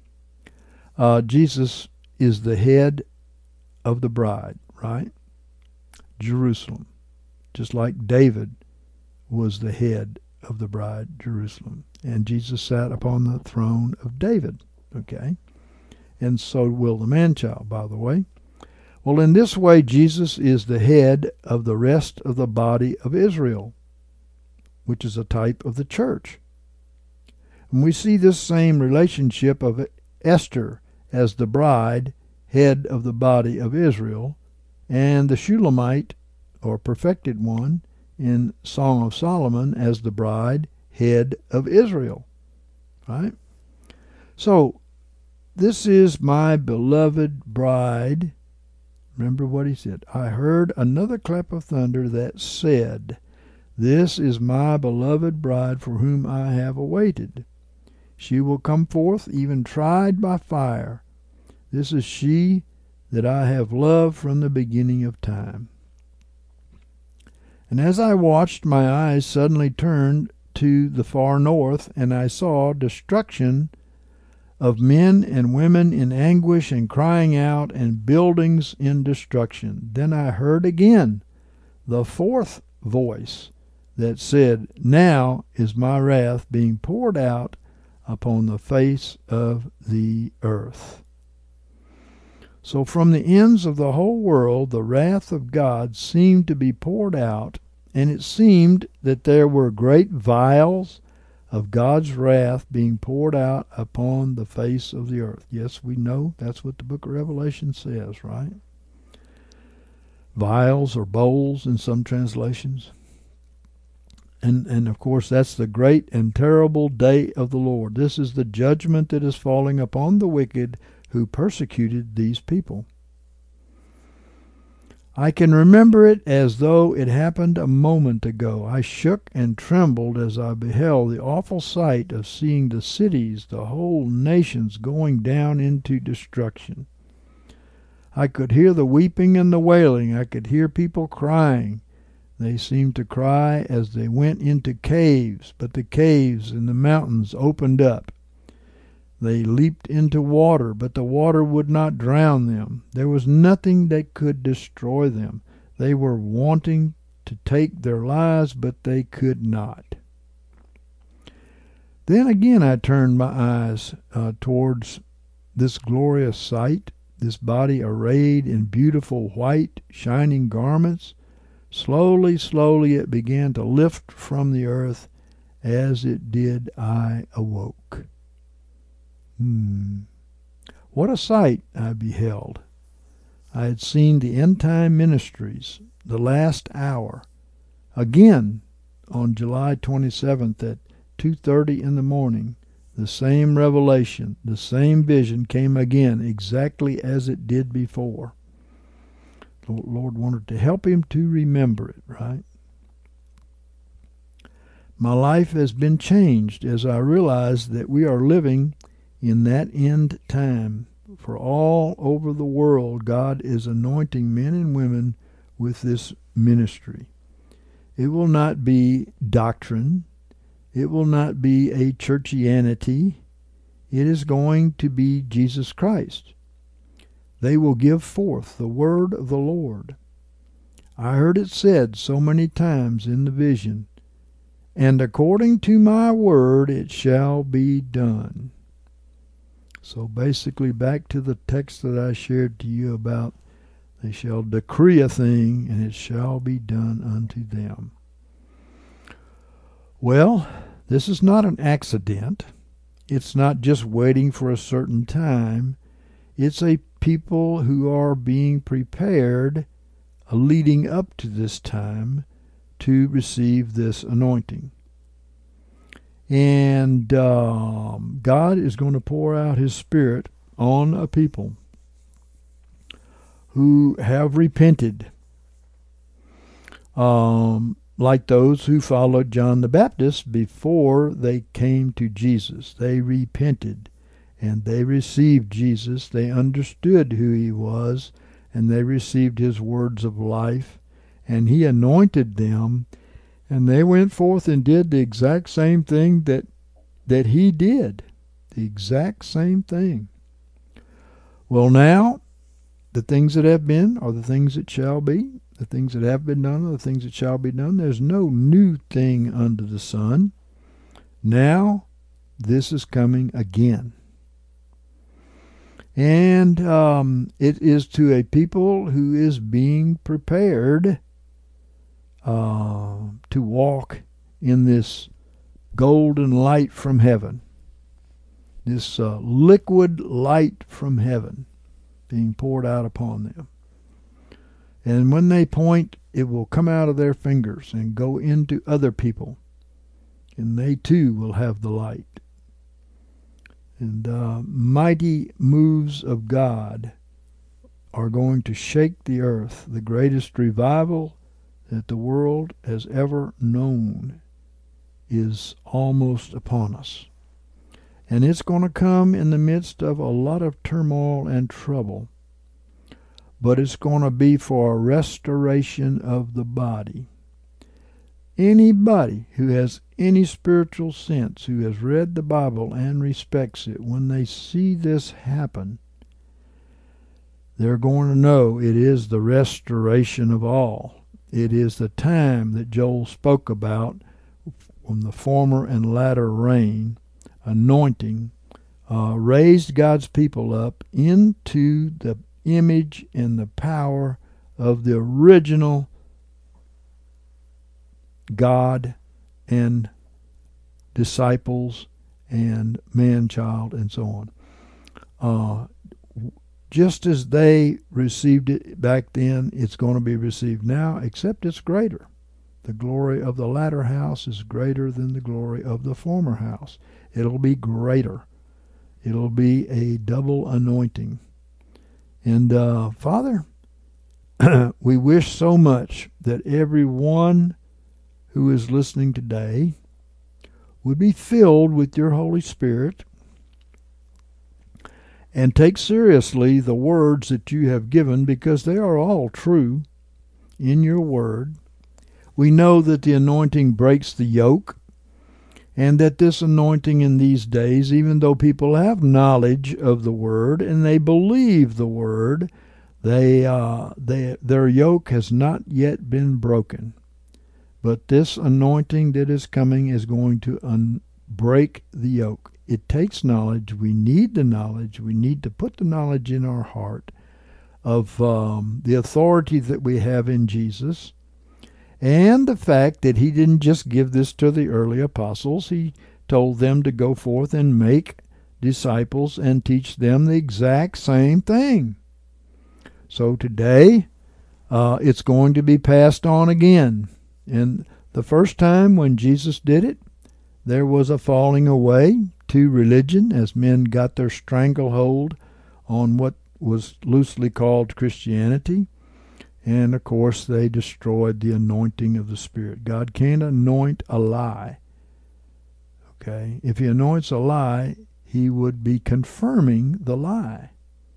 Jesus is the head of the bride, right? Jerusalem. Just like David was the head of the bride, Jerusalem. And Jesus sat upon the throne of David, okay? And so will the man-child, by the way. Well, in this way, Jesus is the head of the rest of the body of Israel, which is a type of the church. And we see this same relationship of Esther as the bride, head of the body of Israel, and the Shulamite, or perfected one, in Song of Solomon as the bride, head of Israel. Right? So, this is my beloved bride. Remember what he said. I heard another clap of thunder that said, this is my beloved bride for whom I have awaited. She will come forth, even tried by fire. This is she that I have loved from the beginning of time. And as I watched, my eyes suddenly turned to the far north, and I saw destruction of men and women in anguish and crying out, and buildings in destruction. Then I heard again the fourth voice that said, now is my wrath being poured out upon the face of the earth. So from the ends of the whole world the wrath of God seemed to be poured out, and it seemed that there were great vials of God's wrath being poured out upon the face of the earth. Yes, we know that's what the book of Revelation says, right? Vials or bowls in some translations. And of course that's the great and terrible day of the Lord. This is the judgment that is falling upon the wicked who persecuted these people. I can remember it as though it happened a moment ago. I shook and trembled as I beheld the awful sight of seeing the cities, the whole nations going down into destruction. I could hear the weeping and the wailing. I could hear people crying. They seemed to cry as they went into caves, but the caves in the mountains opened up. They leaped into water, but the water would not drown them. There was nothing that could destroy them. They were wanting to take their lives, but they could not. Then again I turned my eyes towards this glorious sight, this body arrayed in beautiful white, shining garments. Slowly, slowly it began to lift from the earth. As it did, I awoke. What a sight I beheld. I had seen the end-time ministries, the last hour. Again, on July 27th at 2:30 in the morning, the same revelation, the same vision came again exactly as it did before. The Lord wanted to help him to remember it, right? My life has been changed as I realized that we are living in that end time. For all over the world, God is anointing men and women with this ministry. It will not be doctrine. It will not be a churchianity. It is going to be Jesus Christ. They will give forth the word of the Lord. I heard it said so many times in the vision, and according to my word it shall be done. So basically back to the text that I shared to you about, they shall decree a thing, and it shall be done unto them. Well, this is not an accident. It's not just waiting for a certain time. It's a people who are being prepared, leading up to this time, to receive this anointing. And God is going to pour out His Spirit on a people who have repented, like those who followed John the Baptist before they came to Jesus. They repented, and they received Jesus. They understood who He was, and they received His words of life, and He anointed them. And they went forth and did the exact same thing that He did. The exact same thing. Well, now, the things that have been are the things that shall be. The things that have been done are the things that shall be done. There's no new thing under the sun. Now, this is coming again. And it is to a people who is being prepared to walk in this golden light from heaven, this liquid light from heaven being poured out upon them. And when they point, it will come out of their fingers and go into other people, and they too will have the light. And mighty moves of God are going to shake the earth. The greatest revival that the world has ever known is almost upon us. And it's going to come in the midst of a lot of turmoil and trouble. But it's going to be for a restoration of the body. Anybody who has any spiritual sense, who has read the Bible and respects it, when they see this happen, they're going to know it is the restoration of all. It is the time that Joel spoke about from the former and latter rain, anointing, raised God's people up into the image and the power of the original God and disciples and man-child and so on. Just as they received it back then, it's going to be received now, except it's greater. The glory of the latter house is greater than the glory of the former house. It'll be greater. It'll be a double anointing. And Father, we wish so much that everyone who is listening today would be filled with your Holy Spirit and take seriously the words that you have given, because they are all true in your word. We know that the anointing breaks the yoke, and that this anointing in these days, even though people have knowledge of the word and they believe the word, their yoke has not yet been broken. But this anointing that is coming is going to break the yoke. It takes knowledge. We need the knowledge. We need to put the knowledge in our heart of the authority that we have in Jesus, and the fact that he didn't just give this to the early apostles. He told them to go forth and make disciples and teach them the exact same thing. So today, it's going to be passed on again. And the first time when Jesus did it, there was a falling away to religion as men got their stranglehold on what was loosely called Christianity. And of course, they destroyed the anointing of the Spirit. God can't anoint a lie. Okay? If he anoints a lie, he would be confirming the lie.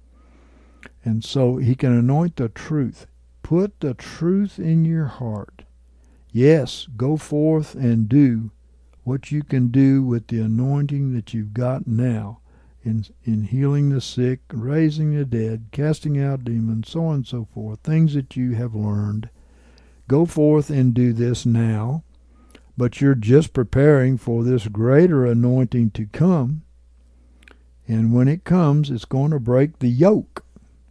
And so he can anoint the truth. Put the truth in your heart. Yes, go forth and do what you can do with the anointing that you've got now in healing the sick, raising the dead, casting out demons, so on and so forth, things that you have learned. Go forth and do this now, but you're just preparing for this greater anointing to come, and when it comes, it's going to break the yoke,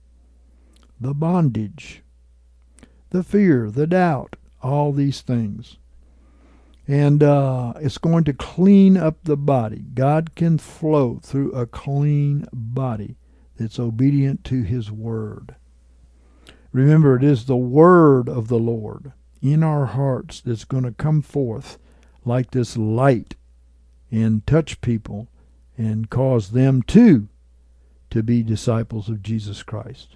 the bondage, the fear, the doubt, all these things. And it's going to clean up the body. God can flow through a clean body that's obedient to his word. Remember, it is the word of the Lord in our hearts that's going to come forth like this light and touch people and cause them to be disciples of Jesus Christ.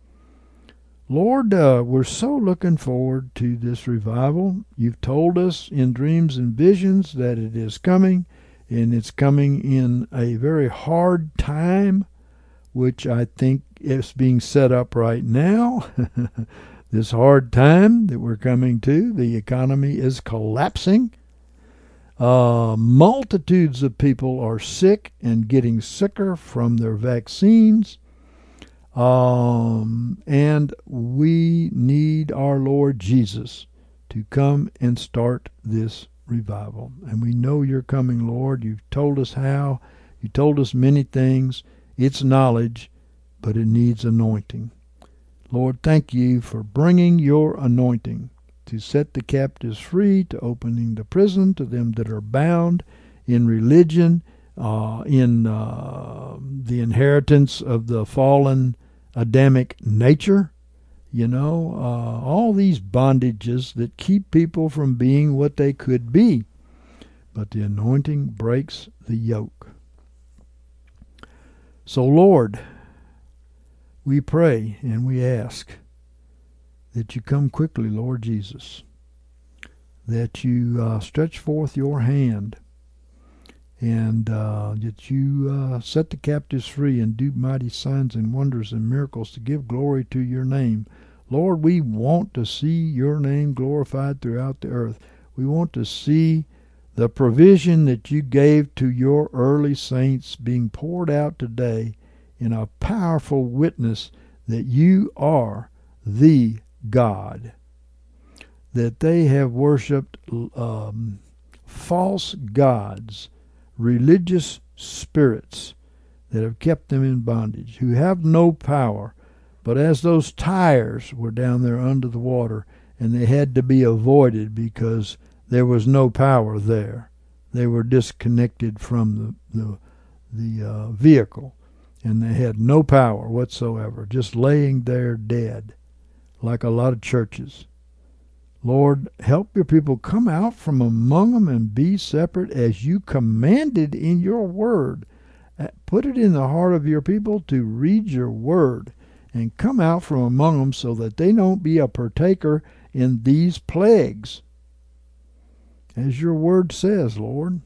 Lord, we're so looking forward to this revival. You've told us in dreams and visions that it is coming, and it's coming in a very hard time, which I think is being set up right now. This hard time that we're coming to, the economy is collapsing. Multitudes of people are sick and getting sicker from their vaccines. And we need our Lord Jesus to come and start this revival. And we know you're coming, Lord. You've told us how. You told us many things. It's knowledge, but it needs anointing. Lord, thank you for bringing your anointing to set the captives free, to opening the prison to them that are bound in religion, in the inheritance of the fallen Adamic nature, all these bondages that keep people from being what they could be. But the anointing breaks the yoke. So, Lord, we pray and we ask that you come quickly, Lord Jesus, that you stretch forth your hand, and that you set the captives free and do mighty signs and wonders and miracles to give glory to your name. Lord, we want to see your name glorified throughout the earth. We want to see the provision that you gave to your early saints being poured out today in a powerful witness that you are the God, that they have worshipped false gods, religious spirits that have kept them in bondage, who have no power. But as those tires were down there under the water, and they had to be avoided because there was no power there, they were disconnected from the vehicle, and they had no power whatsoever, just laying there dead, like a lot of churches. Lord, help your people come out from among them and be separate as you commanded in your word. Put it in the heart of your people to read your word and come out from among them, so that they don't be a partaker in these plagues, as your word says, Lord.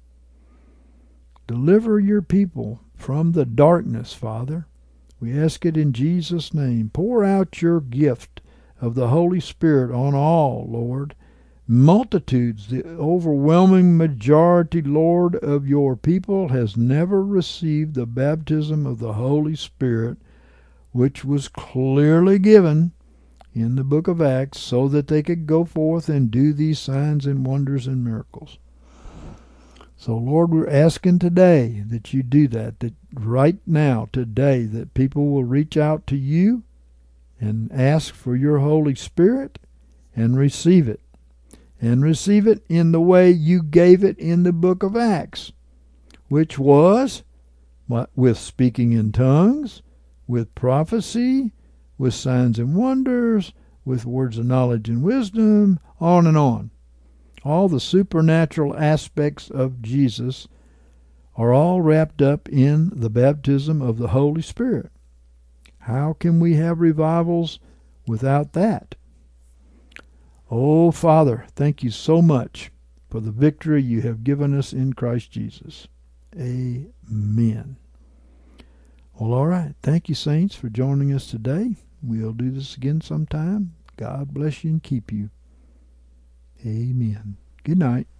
Deliver your people from the darkness, Father. We ask it in Jesus' name. Pour out your gift of the Holy Spirit on all, Lord. Multitudes, the overwhelming majority, Lord, of your people has never received the baptism of the Holy Spirit, which was clearly given in the book of Acts, so that they could go forth and do these signs and wonders and miracles. So, Lord, we're asking today that you do that right now, today, that people will reach out to you and ask for your Holy Spirit and receive it. And receive it in the way you gave it in the book of Acts, which was with speaking in tongues, with prophecy, with signs and wonders, with words of knowledge and wisdom, on and on. All the supernatural aspects of Jesus are all wrapped up in the baptism of the Holy Spirit. How can we have revivals without that? Oh, Father, thank you so much for the victory you have given us in Christ Jesus. Amen. Well, all right. Thank you, saints, for joining us today. We'll do this again sometime. God bless you and keep you. Amen. Good night.